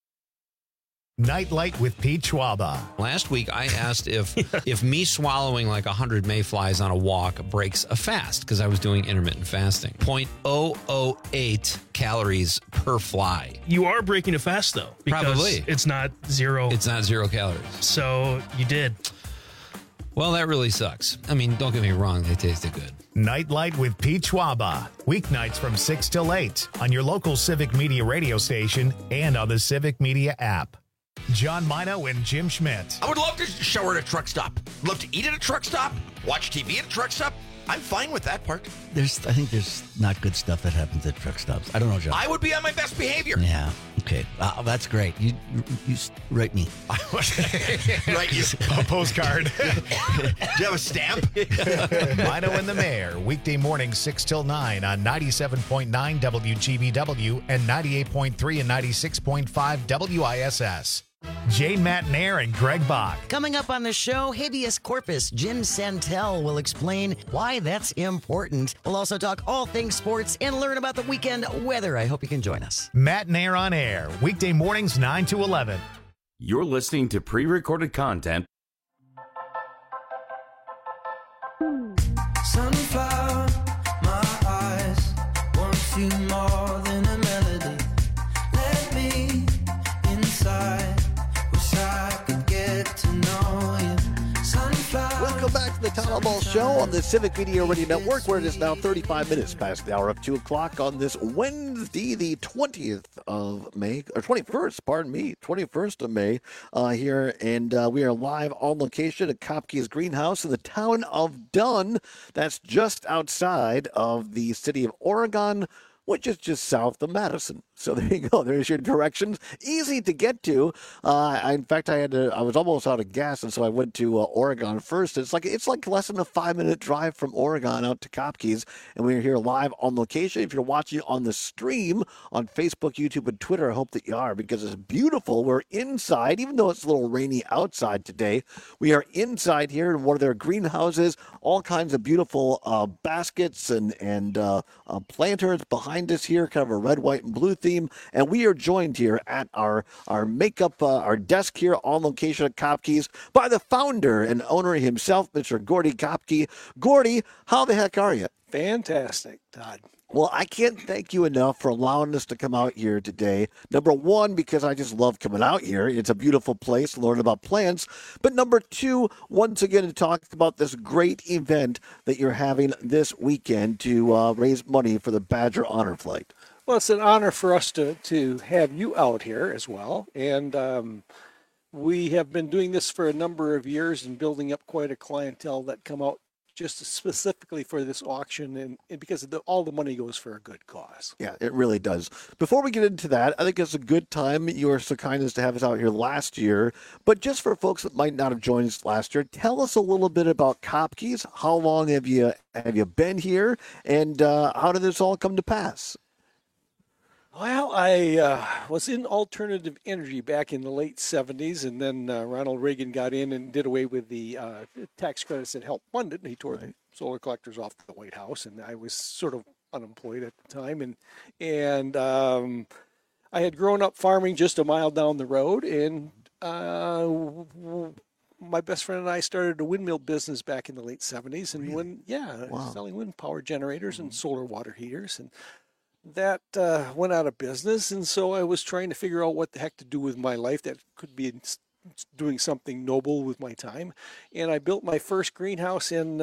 S1: Nightlight with Pete Schwaba.
S9: Last week, I asked if me swallowing like 100 mayflies on a walk breaks a fast, because I was doing intermittent fasting. 0.008 calories per fly.
S11: You are breaking a fast, though. Because
S9: probably.
S11: It's not zero.
S9: It's not 0 calories.
S11: So you did.
S9: Well, that really sucks. I mean, don't get me wrong. They tasted good.
S1: Nightlight with Pete Schwaba. Weeknights from 6 till 8 on your local Civic Media radio station and on the Civic Media app. John Mino and Jim Schmidt.
S28: I would love to shower at a truck stop. Love to eat at a truck stop. Watch TV at a truck stop.
S3: I'm fine with that part.
S6: I think there's not good stuff that happens at truck stops. I don't know, John.
S3: I would be on my best behavior.
S6: Yeah. Okay. That's great. You write me.
S3: Write you
S1: a postcard.
S3: Do you have a stamp?
S1: Mino and the Mayor, weekday mornings 6 till 9 on 97.9 WGBW and 98.3 and 96.5 WISS. Jane Matnair and Greg Bach.
S12: Coming up on the show, habeas corpus. Jim Santel will explain why that's important. We'll also talk all things sports and learn about the weekend weather. I hope you can join us.
S1: Matnair on air, weekday mornings 9 to 11.
S16: You're listening to pre-recorded content.
S27: Sunflower, my eyes want you more than a melody. Let me inside. Wish I could get to know you. Sunflower.
S18: Welcome back to the Town Ball Show on the Civic Media Radio Network, where it is now 35 minutes past the hour of 2 o'clock on this Wednesday, the 20th of May, or 21st, pardon me, 21st of May here. And we are live on location at Kopke's Greenhouse in the town of Dunn. That's just outside of the city of Oregon, which is just south of Madison. So there you go. There's your directions. Easy to get to. In fact, I was almost out of gas, and so I went to Oregon first. It's like less than a 5-minute drive from Oregon out to Kopke's, and we're here live on location. If you're watching on the stream on Facebook, YouTube, and Twitter, I hope that you are, because it's beautiful. We're inside, even though it's a little rainy outside today. We are inside here in one of their greenhouses. All kinds of beautiful baskets and planters behind us here, kind of a red, white, and blue theme. And we are joined here at our our desk here on location at Kopke's by the founder and owner himself, Mr. Gordy Kopke. Gordy, how the heck are you?
S13: Fantastic, Todd.
S18: Well, I can't thank you enough for allowing us to come out here today. Number one, because I just love coming out here. It's a beautiful place to learn about plants. But number two, once again, to talk about this great event that you're having this weekend to raise money for the Badger Honor Flight.
S13: Well, it's an honor for us to have you out here as well. And we have been doing this for a number of years and building up quite a clientele that come out just specifically for this auction, and because all the money goes for a good cause.
S18: Yeah, it really does. Before we get into that, I think it's a good time. You were so kind as to have us out here last year. But just for folks that might not have joined us last year, tell us a little bit about Kopke's. How long have you been here, and how did this all come to pass?
S13: Well, I was in alternative energy back in the late 70s, and then Ronald Reagan got in and did away with the tax credits that helped fund it, and he tore the solar collectors off the White House, and I was sort of unemployed at the time, and I had grown up farming just a mile down the road, and my best friend and I started a windmill business back in the late 70s, and selling wind power generators and solar water heaters, and that went out of business, and so I was trying to figure out what the heck to do with my life that could be doing something noble with my time. And I built my first greenhouse in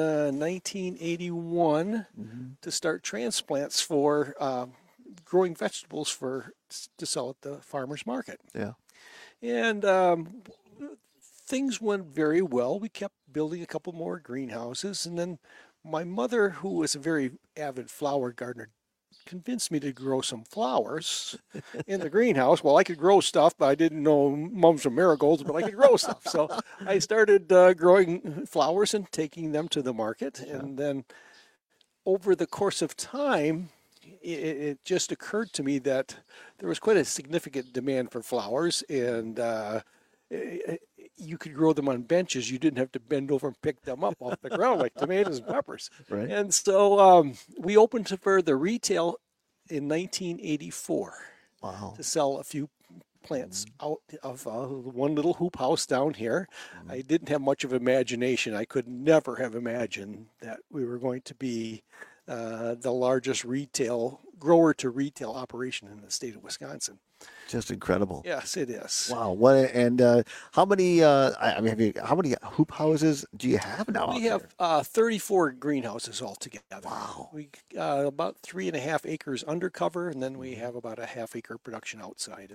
S13: 1981 to start transplants for growing vegetables to sell at the farmer's market.
S18: Yeah.
S13: And things went very well. We kept building a couple more greenhouses, and then my mother, who was a very avid flower gardener, convinced me to grow some flowers in the greenhouse. Well, I could grow stuff, but I didn't know mums or marigolds, but I could grow stuff. So I started growing flowers and taking them to the market. And then over the course of time, it just occurred to me that there was quite a significant demand for flowers, and you could grow them on benches. You didn't have to bend over and pick them up off the ground like tomatoes and peppers.
S18: Right.
S13: And so we opened for the retail in 1984 to sell a few plants out of one little hoop house down here. I didn't have much of imagination. I could never have imagined that we were going to be the largest grower to retail operation in the state of Wisconsin.
S18: Just incredible.
S13: Yes, it is.
S18: Wow. What and how many? How many hoop houses do you have now?
S13: We have 34 greenhouses altogether.
S18: Wow.
S13: We about 3.5 acres undercover, and then we have about a 1/2 acre production outside as well.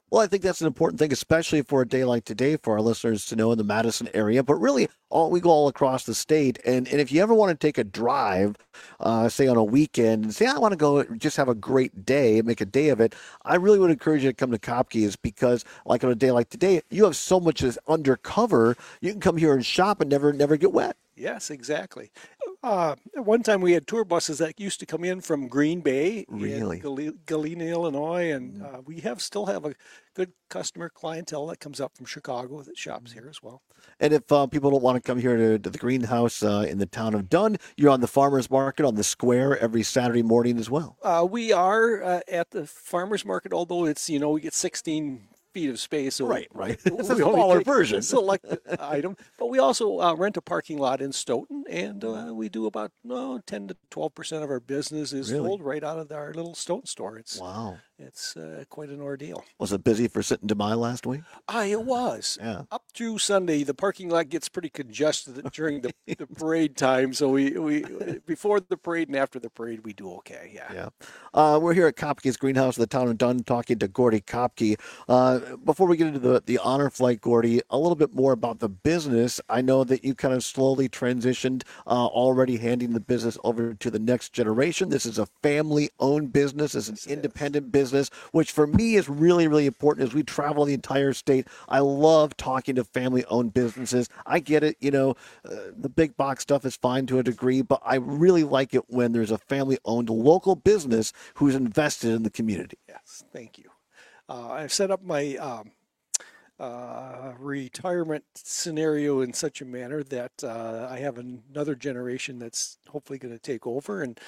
S18: Well, I think that's an important thing, especially for a day like today, for our listeners to know in the Madison area. But really, we go all across the state. And if you ever want to take a drive, say on a weekend, and say, I want to go just have a great day and make a day of it, I really would encourage you to come to Kopke's, because like on a day like today, you have so much that's undercover. You can come here and shop and never get wet.
S13: Yes, exactly. At one time we had tour buses that used to come in from Green Bay,
S18: Really?
S13: Galena, Illinois, and we still have a good customer clientele that comes up from Chicago that shops here as well.
S18: And if people don't want to come here to the greenhouse in the town of Dunn, you're on the farmers market on the square every Saturday morning as well.
S13: We are at the farmers market, although it's, we get 16 feet of space. So
S18: right. It's
S13: we
S18: a
S13: only
S18: smaller
S13: take
S18: version.
S13: a select item. But we also rent a parking lot in Stoughton, and we do about 10 to 12% of our business is sold right out of our little Stoughton store.
S18: Wow.
S13: It's quite an ordeal.
S18: Was it busy for Sitting Demai last week?
S13: It was.
S18: Yeah.
S13: Up through Sunday, the parking lot gets pretty congested during the parade time. So we before the parade and after the parade, we do okay. Yeah.
S18: We're here at Kopke's Greenhouse in the town of Dunn talking to Gordy Kopke. Before we get into the honor flight, Gordy, a little bit more about the business. I know that you kind of slowly transitioned, already handing the business over to the next generation. This is a family-owned business. It's an independent business, which for me is really, really important as we travel the entire state. I love talking to family-owned businesses. I get it, the big box stuff is fine to a degree, but I really like it when there's a family-owned local business who's invested in the community.
S13: Yes, thank you. I've set up my retirement scenario in such a manner that I have another generation that's hopefully going to take over, and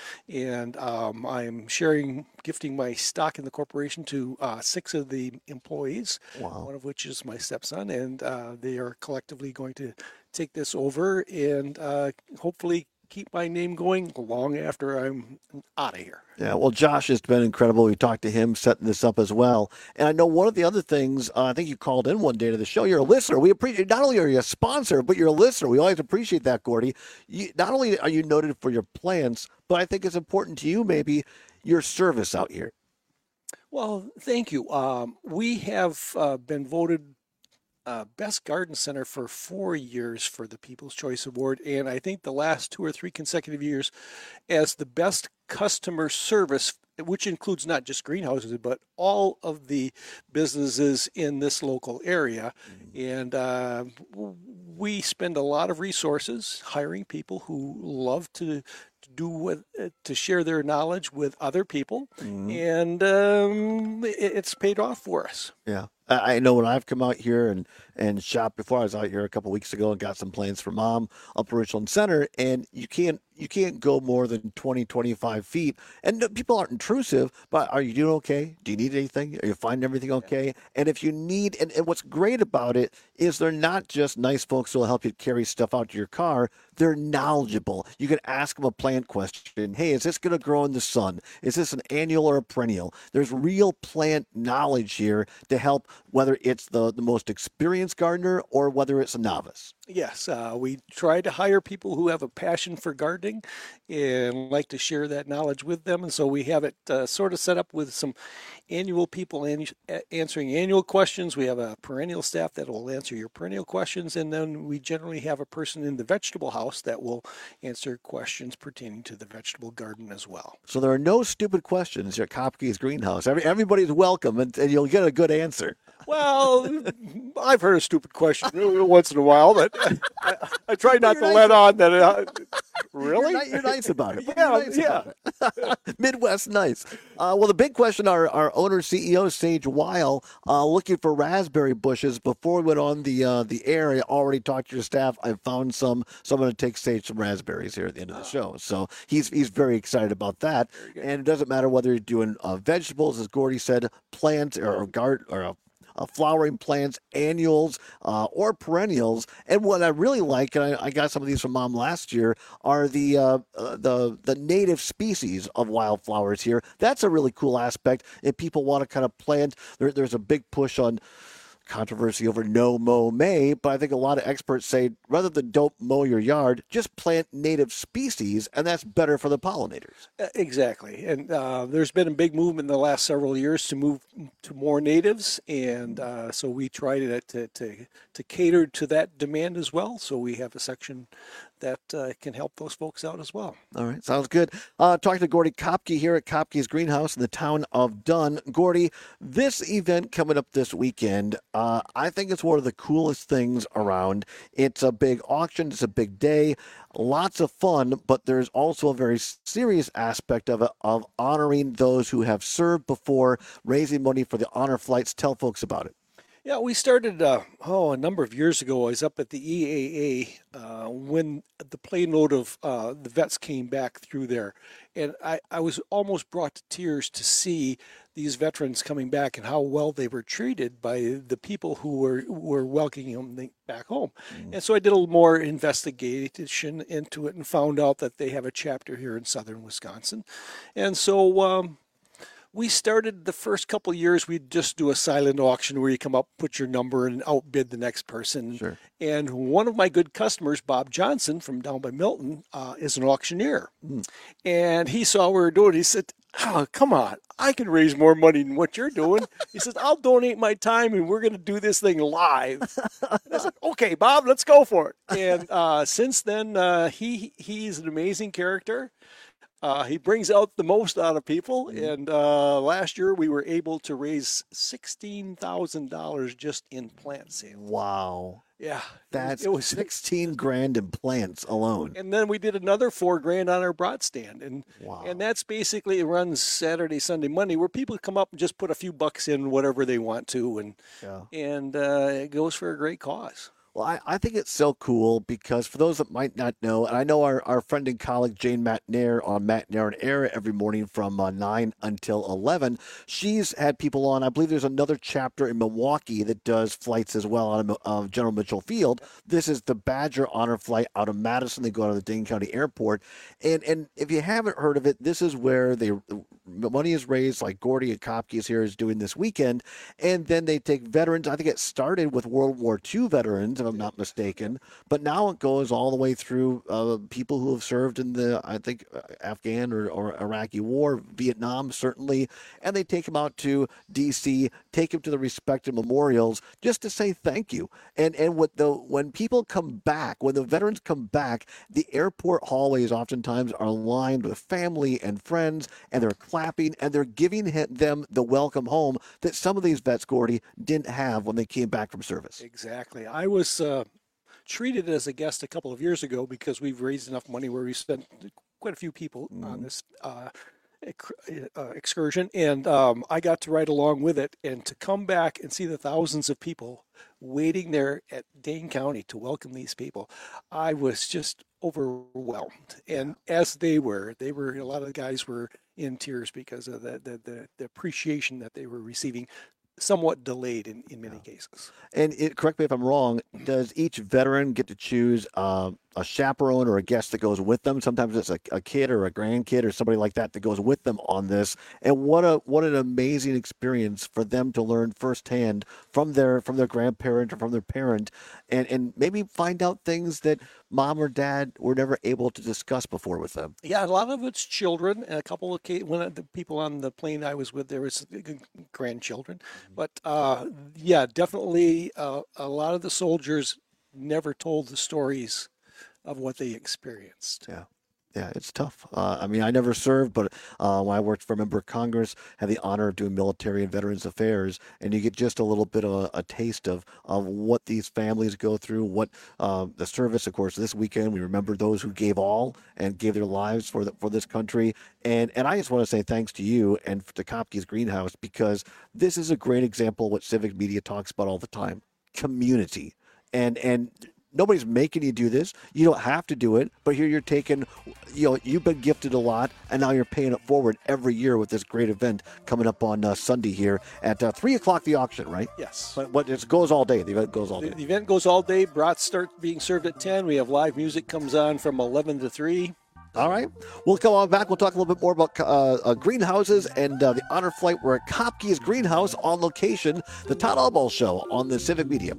S13: I'm gifting my stock in the corporation to 6 of the employees.
S18: Wow.
S13: One of which is my stepson, and they are collectively going to take this over and hopefully keep my name going long after I'm out of here.
S18: Yeah, well, Josh has been incredible. We talked to him setting this up as well. And I know one of the other things, I think you called in one day to the show. You're a listener. We appreciate, not only are you a sponsor, but you're a listener. We always appreciate that, Gordy. Not only are you noted for your plants, but I think it's important to you, maybe, your service out here.
S13: Well, thank you. We have been voted Best Garden Center for 4 years for the People's Choice Award, and I think the last 2 or 3 consecutive years as the best customer service, which includes not just greenhouses, but all of the businesses in this local area. And we spend a lot of resources hiring people who love to share their knowledge with other people, and it's paid off for us.
S18: Yeah. I know when I've come out here and shopped before, I was out here a couple weeks ago and got some plants for Mom up at Richland Center, and you can't go more than 20, 25 feet. And people aren't intrusive, but are you doing okay? Do you need anything? Are you finding everything okay? And if you need, and what's great about it is they're not just nice folks who will help you carry stuff out to your car. They're knowledgeable. You can ask them a plant question. Hey, is this going to grow in the sun? Is this an annual or a perennial? There's real plant knowledge here to help, whether it's the most experienced gardener or whether it's a novice.
S13: Yes, we try to hire people who have a passion for gardening and like to share that knowledge with them. And so we have it sort of set up with some annual people answering annual questions. We have a perennial staff that will answer your perennial questions. And then we generally have a person in the vegetable house that will answer questions pertaining to the vegetable garden as well.
S18: So there are no stupid questions here at Kopke's Greenhouse. Everybody's welcome, and you'll get a good answer.
S13: Well, I've heard a stupid question once in a while, but I try not to let on that. Really?
S18: You're nice about it.
S13: Yeah.
S18: Midwest nice. Well, the big question, our owner, CEO, Sage Weil, looking for raspberry bushes. Before we went on the air, I already talked to your staff. I found some, so I'm going to take Sage some raspberries here at the end of the show. So he's very excited about that. And it doesn't matter whether you're doing vegetables, as Gordy said, plants or garden or flowering plants, annuals, or perennials. And what I really like, and I got some of these from Mom last year, are the native species of wildflowers here. That's a really cool aspect. If people want to kind of plant, there's a big push on controversy over no mow May, but I think a lot of experts say rather than don't mow your yard, just plant native species, and that's better for the pollinators.
S13: Exactly. And there's been a big movement in the last several years to move to more natives. And so we try to cater to that demand as well. So we have a section that can help those folks out as well.
S18: All right, sounds good. Talking to Gordy Kopke here at Kopke's Greenhouse in the town of Dunn. Gordy, this event coming up this weekend, I think it's one of the coolest things around. It's a big auction. It's a big day. Lots of fun, but there's also a very serious aspect of it, of honoring those who have served before, raising money for the honor flights. Tell folks about it.
S13: Yeah, we started, a number of years ago. I was up at the EAA when the plane load of the vets came back through there. And I was almost brought to tears to see these veterans coming back and how well they were treated by the people who were welcoming them back home. And so I did a little more investigation into it and found out that they have a chapter here in southern Wisconsin. And so we started the first couple of years, we'd just do a silent auction where you come up, put your number, and outbid the next person.
S18: Sure.
S13: And one of my good customers, Bob Johnson from down by Milton, is an auctioneer. And he saw what we were doing. He said, "Oh, come on, I can raise more money than what you're doing." He says, "I'll donate my time and we're going to do this thing live." And I said, "Okay, Bob, let's go for it." And since then, he's an amazing character. He brings out the most out of people, and last year we were able to raise $16,000 just in plant sales.
S18: Wow.
S13: Yeah.
S18: That's $16,000 in plants alone.
S13: And then we did another $4,000 on our brat stand. And that's basically, it runs Saturday, Sunday, Monday, where people come up and just put a few bucks in whatever they want to. And it goes for a great cause.
S18: Well, I think it's so cool because for those that might not know, and I know our friend and colleague Jane Matnair on Matnair and Air every morning from 9 until 11, she's had people on. I believe there's another chapter in Milwaukee that does flights as well out of General Mitchell Field. This is the Badger Honor Flight out of Madison. They go out of the Dane County Airport. And if you haven't heard of it, this is where money is raised, like Gordy and Kopke is here is doing this weekend. And then they take veterans. I think it started with World War II veterans, if I'm not mistaken, but now it goes all the way through people who have served in the, I think, Afghan or Iraqi war, Vietnam certainly, and they take them out to D.C., take them to the respective memorials just to say thank you. And when people come back, when the veterans come back, the airport hallways oftentimes are lined with family and friends, and they're clapping, and they're giving them the welcome home that some of these vets, Gordy, didn't have when they came back from service.
S13: Exactly. I was treated as a guest a couple of years ago because we've raised enough money where we spent quite a few people on this excursion, and I got to ride along with it, and to come back and see the thousands of people waiting there at Dane County to welcome these people, I was just overwhelmed. And as they were, a lot of the guys were in tears because of the appreciation that they were receiving, somewhat delayed in many cases.
S18: And correct me if I'm wrong, does each veteran get to choose a chaperone or a guest that goes with them? Sometimes it's a kid or a grandkid or somebody like that goes with them on this. And what an amazing experience for them to learn firsthand from their grandparent or from their parent, and maybe find out things that mom or dad were never able to discuss before with them.
S13: Yeah, a lot of it's children, and a couple of when the people on the plane I was with, there was grandchildren. But yeah, definitely a lot of the soldiers never told the stories of what they experienced.
S18: Yeah, it's tough. I mean, I never served, but when I worked for a member of Congress, had the honor of doing military and veterans affairs, and you get just a little bit of a taste of what these families go through, what the service, of course, this weekend, we remember those who gave all and gave their lives for this country. And I just want to say thanks to you and to Kopke's Greenhouse, because this is a great example of what civic media talks about all the time, community. And nobody's making you do this. You don't have to do it, but here you're taking, you've been gifted a lot, and now you're paying it forward every year with this great event coming up on Sunday here at 3 o'clock, the auction, right?
S13: Yes.
S18: But it goes all day. The event goes all day.
S13: The event goes all day. Brats start being served at 10. We have live music comes on from 11 to 3.
S18: All right. We'll come on back. We'll talk a little bit more about greenhouses and the Honor Flight. We're at Kopke's Greenhouse on location, the Todd Albaugh Show on the Civic Media.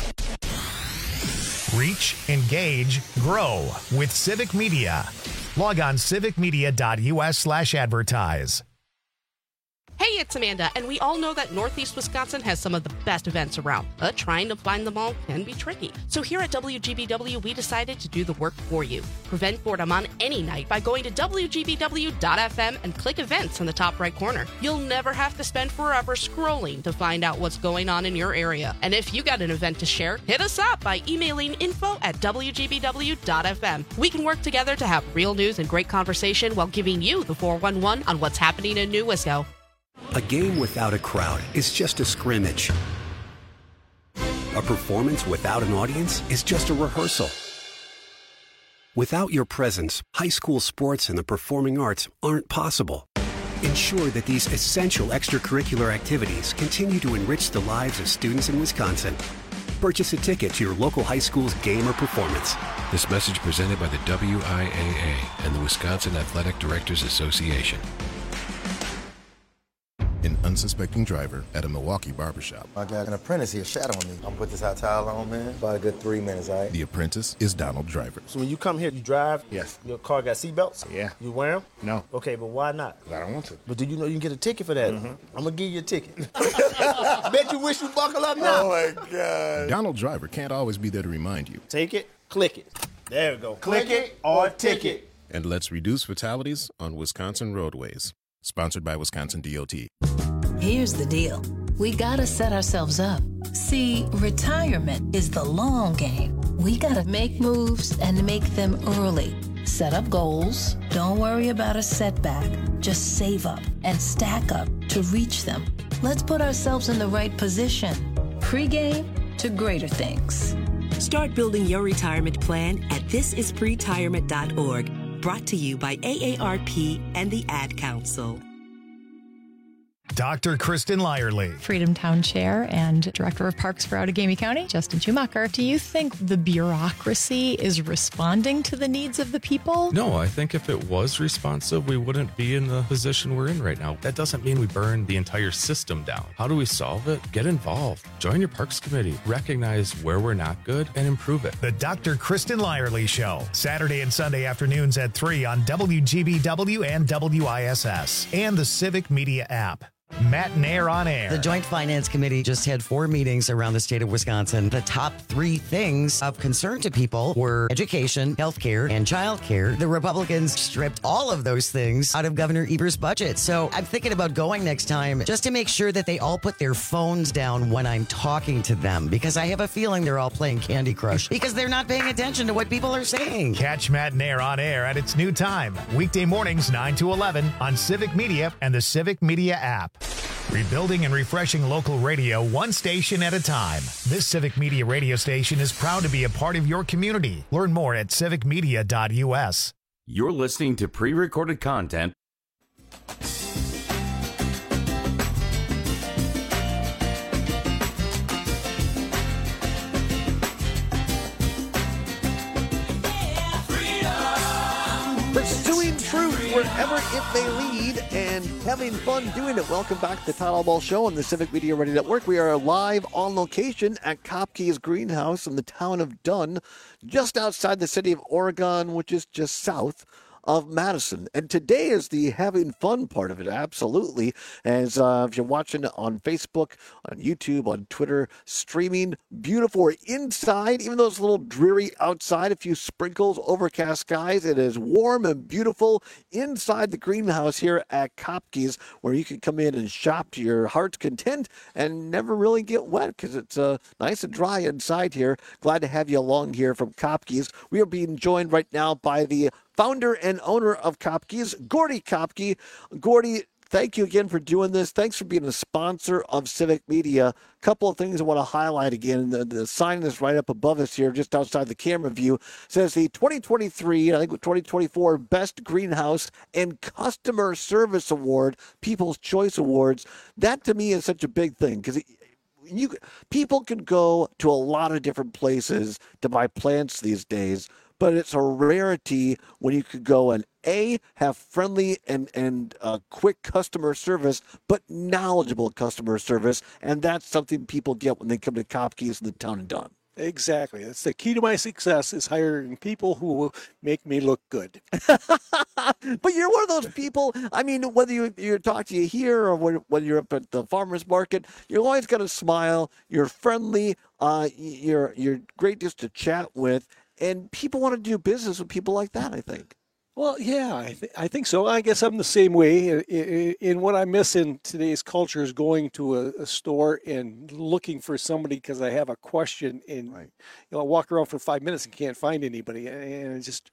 S1: Reach, engage, grow with Civic Media. Log on civicmedia.us/advertise.
S4: Hey, it's Amanda, and we all know that Northeast Wisconsin has some of the best events around, but trying to find them all can be tricky. So here at WGBW, we decided to do the work for you. Prevent boredom on any night by going to WGBW.FM and click events in the top right corner. You'll never have to spend forever scrolling to find out what's going on in your area. And if you got an event to share, hit us up by emailing info@WGBW.FM. We can work together to have real news and great conversation while giving you the 411 on what's happening in New Wisco.
S14: A game without a crowd is just a scrimmage. A performance without an audience is just a rehearsal. Without your presence, high school sports and the performing arts aren't possible. Ensure that these essential extracurricular activities continue to enrich the lives of students in Wisconsin. Purchase a ticket to your local high school's game or performance.
S15: This message presented by the WIAA and the Wisconsin Athletic Directors Association.
S22: An unsuspecting driver at a Milwaukee barbershop.
S23: I got an apprentice here shadowing me. I'm gonna put this hot towel on, man. About a good 3 minutes, all right?
S22: The apprentice is Donald Driver.
S24: So when you come here, you drive?
S22: Yes.
S24: Your car got seatbelts?
S22: Yeah.
S24: You wear them?
S22: No.
S24: Okay, but why not?
S22: I don't want to.
S24: But do you know you can get a ticket for that? I'm gonna give you a ticket. Bet you wish you buckle up now.
S23: Oh my God.
S22: Donald Driver can't always be there to remind you.
S24: Take it, click it. There we go. Click it or ticket.
S22: And let's reduce fatalities on Wisconsin roadways. Sponsored by Wisconsin DOT.
S25: Here's the deal. We gotta set ourselves up. See, retirement is the long game. We gotta make moves and make them early. Set up goals. Don't worry about a setback. Just save up and stack up to reach them. Let's put ourselves in the right position. Pre-game to greater things.
S28: Start building your retirement plan at thisispretirement.org. Brought to you by AARP and the Ad Council.
S1: Dr. Kristen Lyerly.
S29: Freedom Town Chair and Director of Parks for Outagamie County, Justin Schumacher. Do you think the bureaucracy is responding to the needs of the people?
S30: No, I think if it was responsive, we wouldn't be in the position we're in right now. That doesn't mean we burn the entire system down. How do we solve it? Get involved. Join your Parks Committee. Recognize where we're not good and improve it.
S1: The Dr. Kristen Lyerly Show. Saturday and Sunday afternoons at 3 on WGBW and WISS. And the Civic Media app. Matt and Air on Air.
S12: The Joint Finance Committee just had 4 meetings around the state of Wisconsin. The top 3 things of concern to people were education, healthcare, and childcare. The Republicans stripped all of those things out of Governor Eber's budget. So I'm thinking about going next time just to make sure that they all put their phones down when I'm talking to them, because I have a feeling they're all playing Candy Crush because they're not paying attention to what people are saying.
S1: Catch Matt and Air on Air at its new time. Weekday mornings 9 to 11 on Civic Media and the Civic Media app. Rebuilding and refreshing local radio one station at a time. This Civic Media radio station is proud to be a part of your community. Learn more at civicmedia.us.
S16: You're listening to pre-recorded content.
S18: Pursuing truth wherever it may lead and having fun doing it. Welcome back to the Todd Albaugh Show on the Civic Media Radio Network. We are live on location at Kopke's Greenhouse in the town of Dunn, just outside the city of Oregon, which is just south of Madison. And today is the having fun part of it, absolutely. As if you're watching on Facebook, on YouTube, on Twitter, streaming, beautiful. We're inside, even though it's a little dreary outside, a few sprinkles, overcast skies. It is warm and beautiful inside the greenhouse here at Kopke's, where you can come in and shop to your heart's content and never really get wet because it's nice and dry inside here. Glad to have you along here from Kopke's. We are being joined right now by the founder and owner of Kopke's, Gordy Kopke. Gordy, thank you again for doing this. Thanks for being a sponsor of Civic Media. A couple of things I want to highlight again. The sign is right up above us here, just outside the camera view. It says the 2023, I think 2024 Best Greenhouse and Customer Service Award, People's Choice Awards. That to me is such a big thing because people can go to a lot of different places to buy plants these days. but it's a rarity when you could go and have friendly and quick customer service, but knowledgeable customer service, and that's something people get when they come to Kopke's in the town of Dunn.
S13: Exactly. That's the key to my success, is hiring people who will make me look good.
S18: But you're one of those people, I mean, whether you're talking to you here or whether you're up at the farmer's market, you're always got a smile, you're friendly, you're great just to chat with, and people want to do business with people like that, I think.
S13: Well, yeah, I think so. I guess I'm the same way. In what I miss in today's culture is going to a store and looking for somebody because I have a question, and I walk around for 5 minutes and can't find anybody, and it just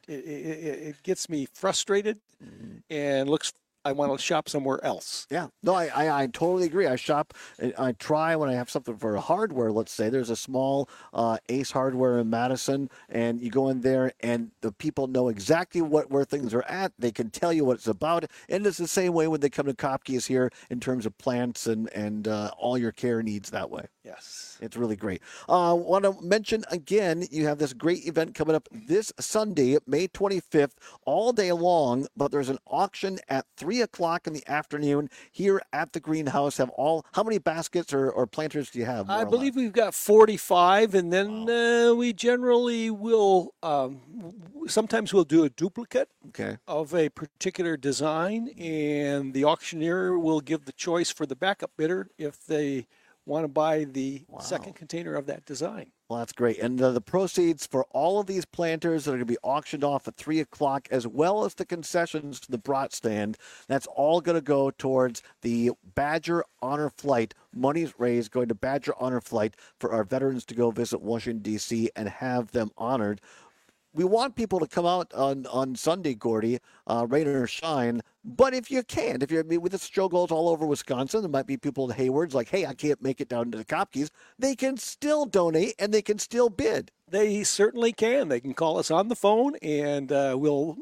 S13: it gets me frustrated and I want to shop somewhere else.
S18: Yeah, no, I totally agree. I shop, I try when I have something for hardware. Let's say there's a small Ace Hardware in Madison, and you go in there, and the people know exactly where things are at. They can tell you what it's about, and it's the same way when they come to Kopke's here in terms of plants and all your care needs that way.
S13: Yes.
S18: It's really great. Want to mention again, you have this great event coming up this Sunday, May 25th, all day long, but there's an auction at 3 o'clock in the afternoon here at the greenhouse. How many baskets or planters do you have?
S13: I believe we've got 45, and then we generally will, sometimes we'll do a duplicate of a particular design, and the auctioneer will give the choice for the backup bidder if they want to buy the second container of that design.
S18: Well, that's great. And the proceeds for all of these planters that are going to be auctioned off at 3 o'clock, as well as the concessions to the brat stand, that's all going to go towards the Badger Honor Flight. Money's raised going to Badger Honor Flight for our veterans to go visit Washington, D.C. and have them honored. We want people to come out on Sunday, Gordy, rain or shine. But if you can't, if you're with the show goes all over Wisconsin, there might be people in Hayward's like, hey, I can't make it down to the Kopke's. They can still donate and they can still bid.
S13: They certainly can. They can call us on the phone and we'll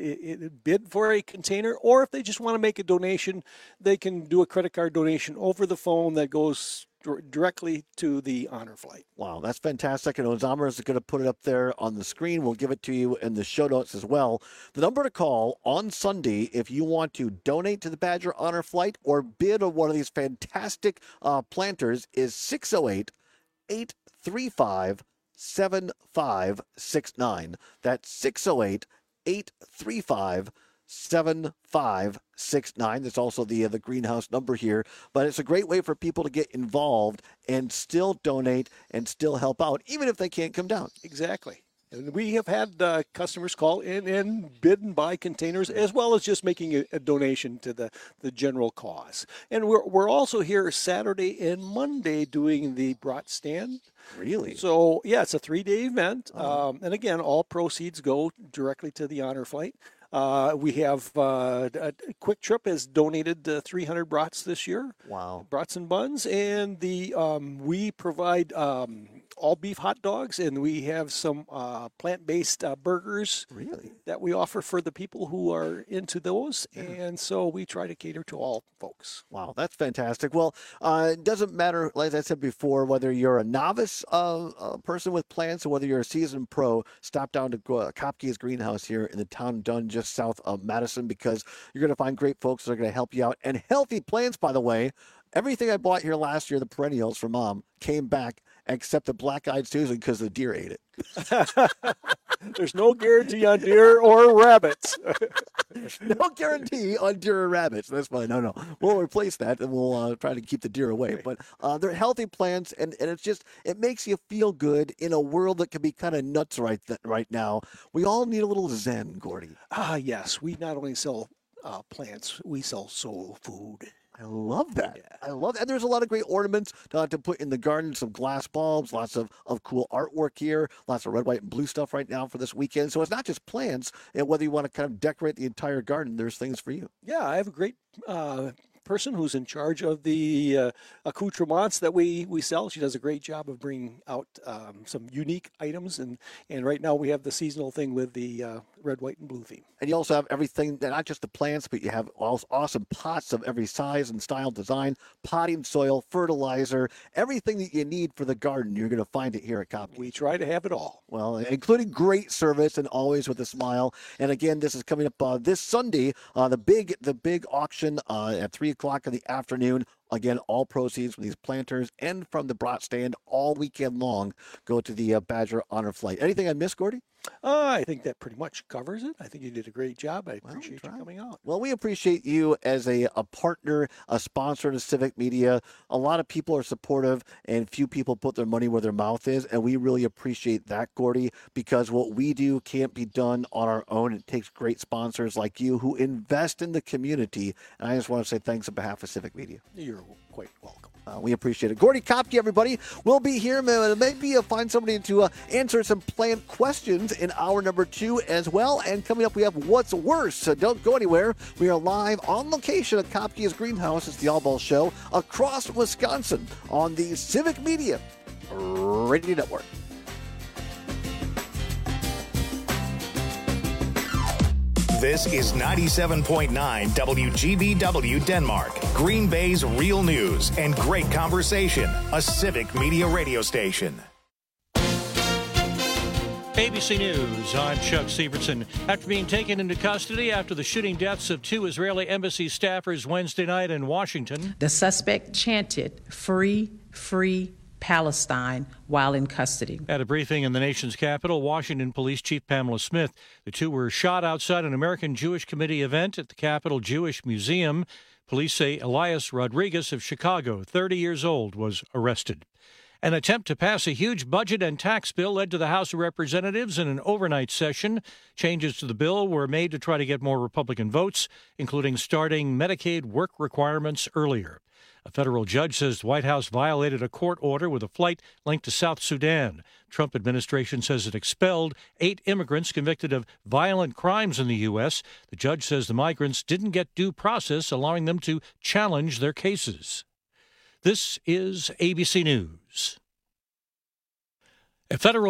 S13: bid for a container. Or if they just want to make a donation, they can do a credit card donation over the phone that goes directly to the honor flight.
S18: Wow, that's fantastic. And Ozama is going to put it up there on the screen. We'll give it to you in the show notes as well. The number to call on Sunday if you want to donate to the Badger Honor Flight or bid on one of these fantastic planters is 608-835-7569. That's 608-835-7569. That's also the greenhouse number here. But it's a great way for people to get involved and still donate and still help out, even if they can't come down.
S13: Exactly. And we have had customers call in and bid and buy containers, as well as just making a donation to the general cause. And we're also here Saturday and Monday doing the brat stand.
S18: Really?
S13: So, yeah, it's a 3-day event. And again, all proceeds go directly to the honor flight. We have Quick Trip has donated 300 brats this year.
S18: Wow.
S13: Brats and buns. And we provide all beef hot dogs, and we have some plant-based burgers that we offer for the people who are into those. Yeah. And so we try to cater to all folks.
S18: Wow, that's fantastic. Well, it doesn't matter, like I said before, whether you're a novice person with plants or whether you're a seasoned pro, stop down to Kopke's Greenhouse here in the town of Dunn, just south of Madison, because you're going to find great folks that are going to help you out. And healthy plants, by the way. Everything I bought here last year, the perennials from Mom, came back except the black-eyed Susan because the deer ate it.
S13: There's no guarantee on deer or rabbits.
S18: No guarantee on deer or rabbits. That's fine. No. We'll replace that, and we'll try to keep the deer away. But they're healthy plants, and it's just, it makes you feel good in a world that can be kind of nuts right now. We all need a little zen, Gordy.
S13: Yes. We not only sell plants, we sell soul food.
S18: I love that. Yeah. I love that. And there's a lot of great ornaments to put in the garden, some glass bulbs, lots of cool artwork here, lots of red, white, and blue stuff right now for this weekend. So it's not just plants, and whether you want to kind of decorate the entire garden, there's things for you.
S13: Yeah, I have a great person who's in charge of the accoutrements that we sell. She does a great job of bringing out some unique items, and right now we have the seasonal thing with the red, white, and blue theme.
S18: And you also have everything, not just the plants, but you have awesome pots of every size and style, design, potting soil, fertilizer, everything that you need for the garden. You're going to find it here at Kopke.
S13: We try to have it all.
S18: Well, including great service and always with a smile. And again, this is coming up this Sunday, the big auction at 3 o'clock in the afternoon. Again, all proceeds from these planters and from the brat stand all weekend long go to the Badger Honor Flight. Anything I missed, Gordy?
S13: I think that pretty much covers it. I think you did a great job. I appreciate you coming out.
S18: Well, we appreciate you as a partner, a sponsor to Civic Media. A lot of people are supportive, and few people put their money where their mouth is, and we really appreciate that, Gordy, because what we do can't be done on our own. It takes great sponsors like you who invest in the community, and I just want to say thanks on behalf of Civic Media.
S13: You're quite welcome.
S18: We appreciate it. Gordy Kopke, everybody. We'll be here. Maybe find somebody to answer some plant questions in hour number 2 as well. And coming up, we have What's Worse. So don't go anywhere. We are live on location at Kopke's Greenhouse. It's the All Ball Show across Wisconsin on the Civic Media Radio Network.
S1: This is 97.9 WGBW Denmark, Green Bay's real news and great conversation, a Civic Media radio station.
S2: ABC News, I'm Chuck Sievertson. After being taken into custody after the shooting deaths of 2 Israeli embassy staffers Wednesday night in Washington,
S5: the suspect chanted, "Free, free Palestine," while in custody.
S2: At a briefing in the nation's capital, Washington Police Chief Pamela Smith, the 2 were shot outside an American Jewish Committee event at the Capitol Jewish Museum. Police say Elias Rodriguez of Chicago, 30 years old, was arrested. An attempt to pass a huge budget and tax bill led to the House of Representatives in an overnight session. Changes to the bill were made to try to get more Republican votes, including starting Medicaid work requirements earlier. A federal judge says the White House violated a court order with a flight linked to South Sudan. Trump administration says it expelled 8 immigrants convicted of violent crimes in the U.S. The judge says the migrants didn't get due process, allowing them to challenge their cases. This is ABC News. A federal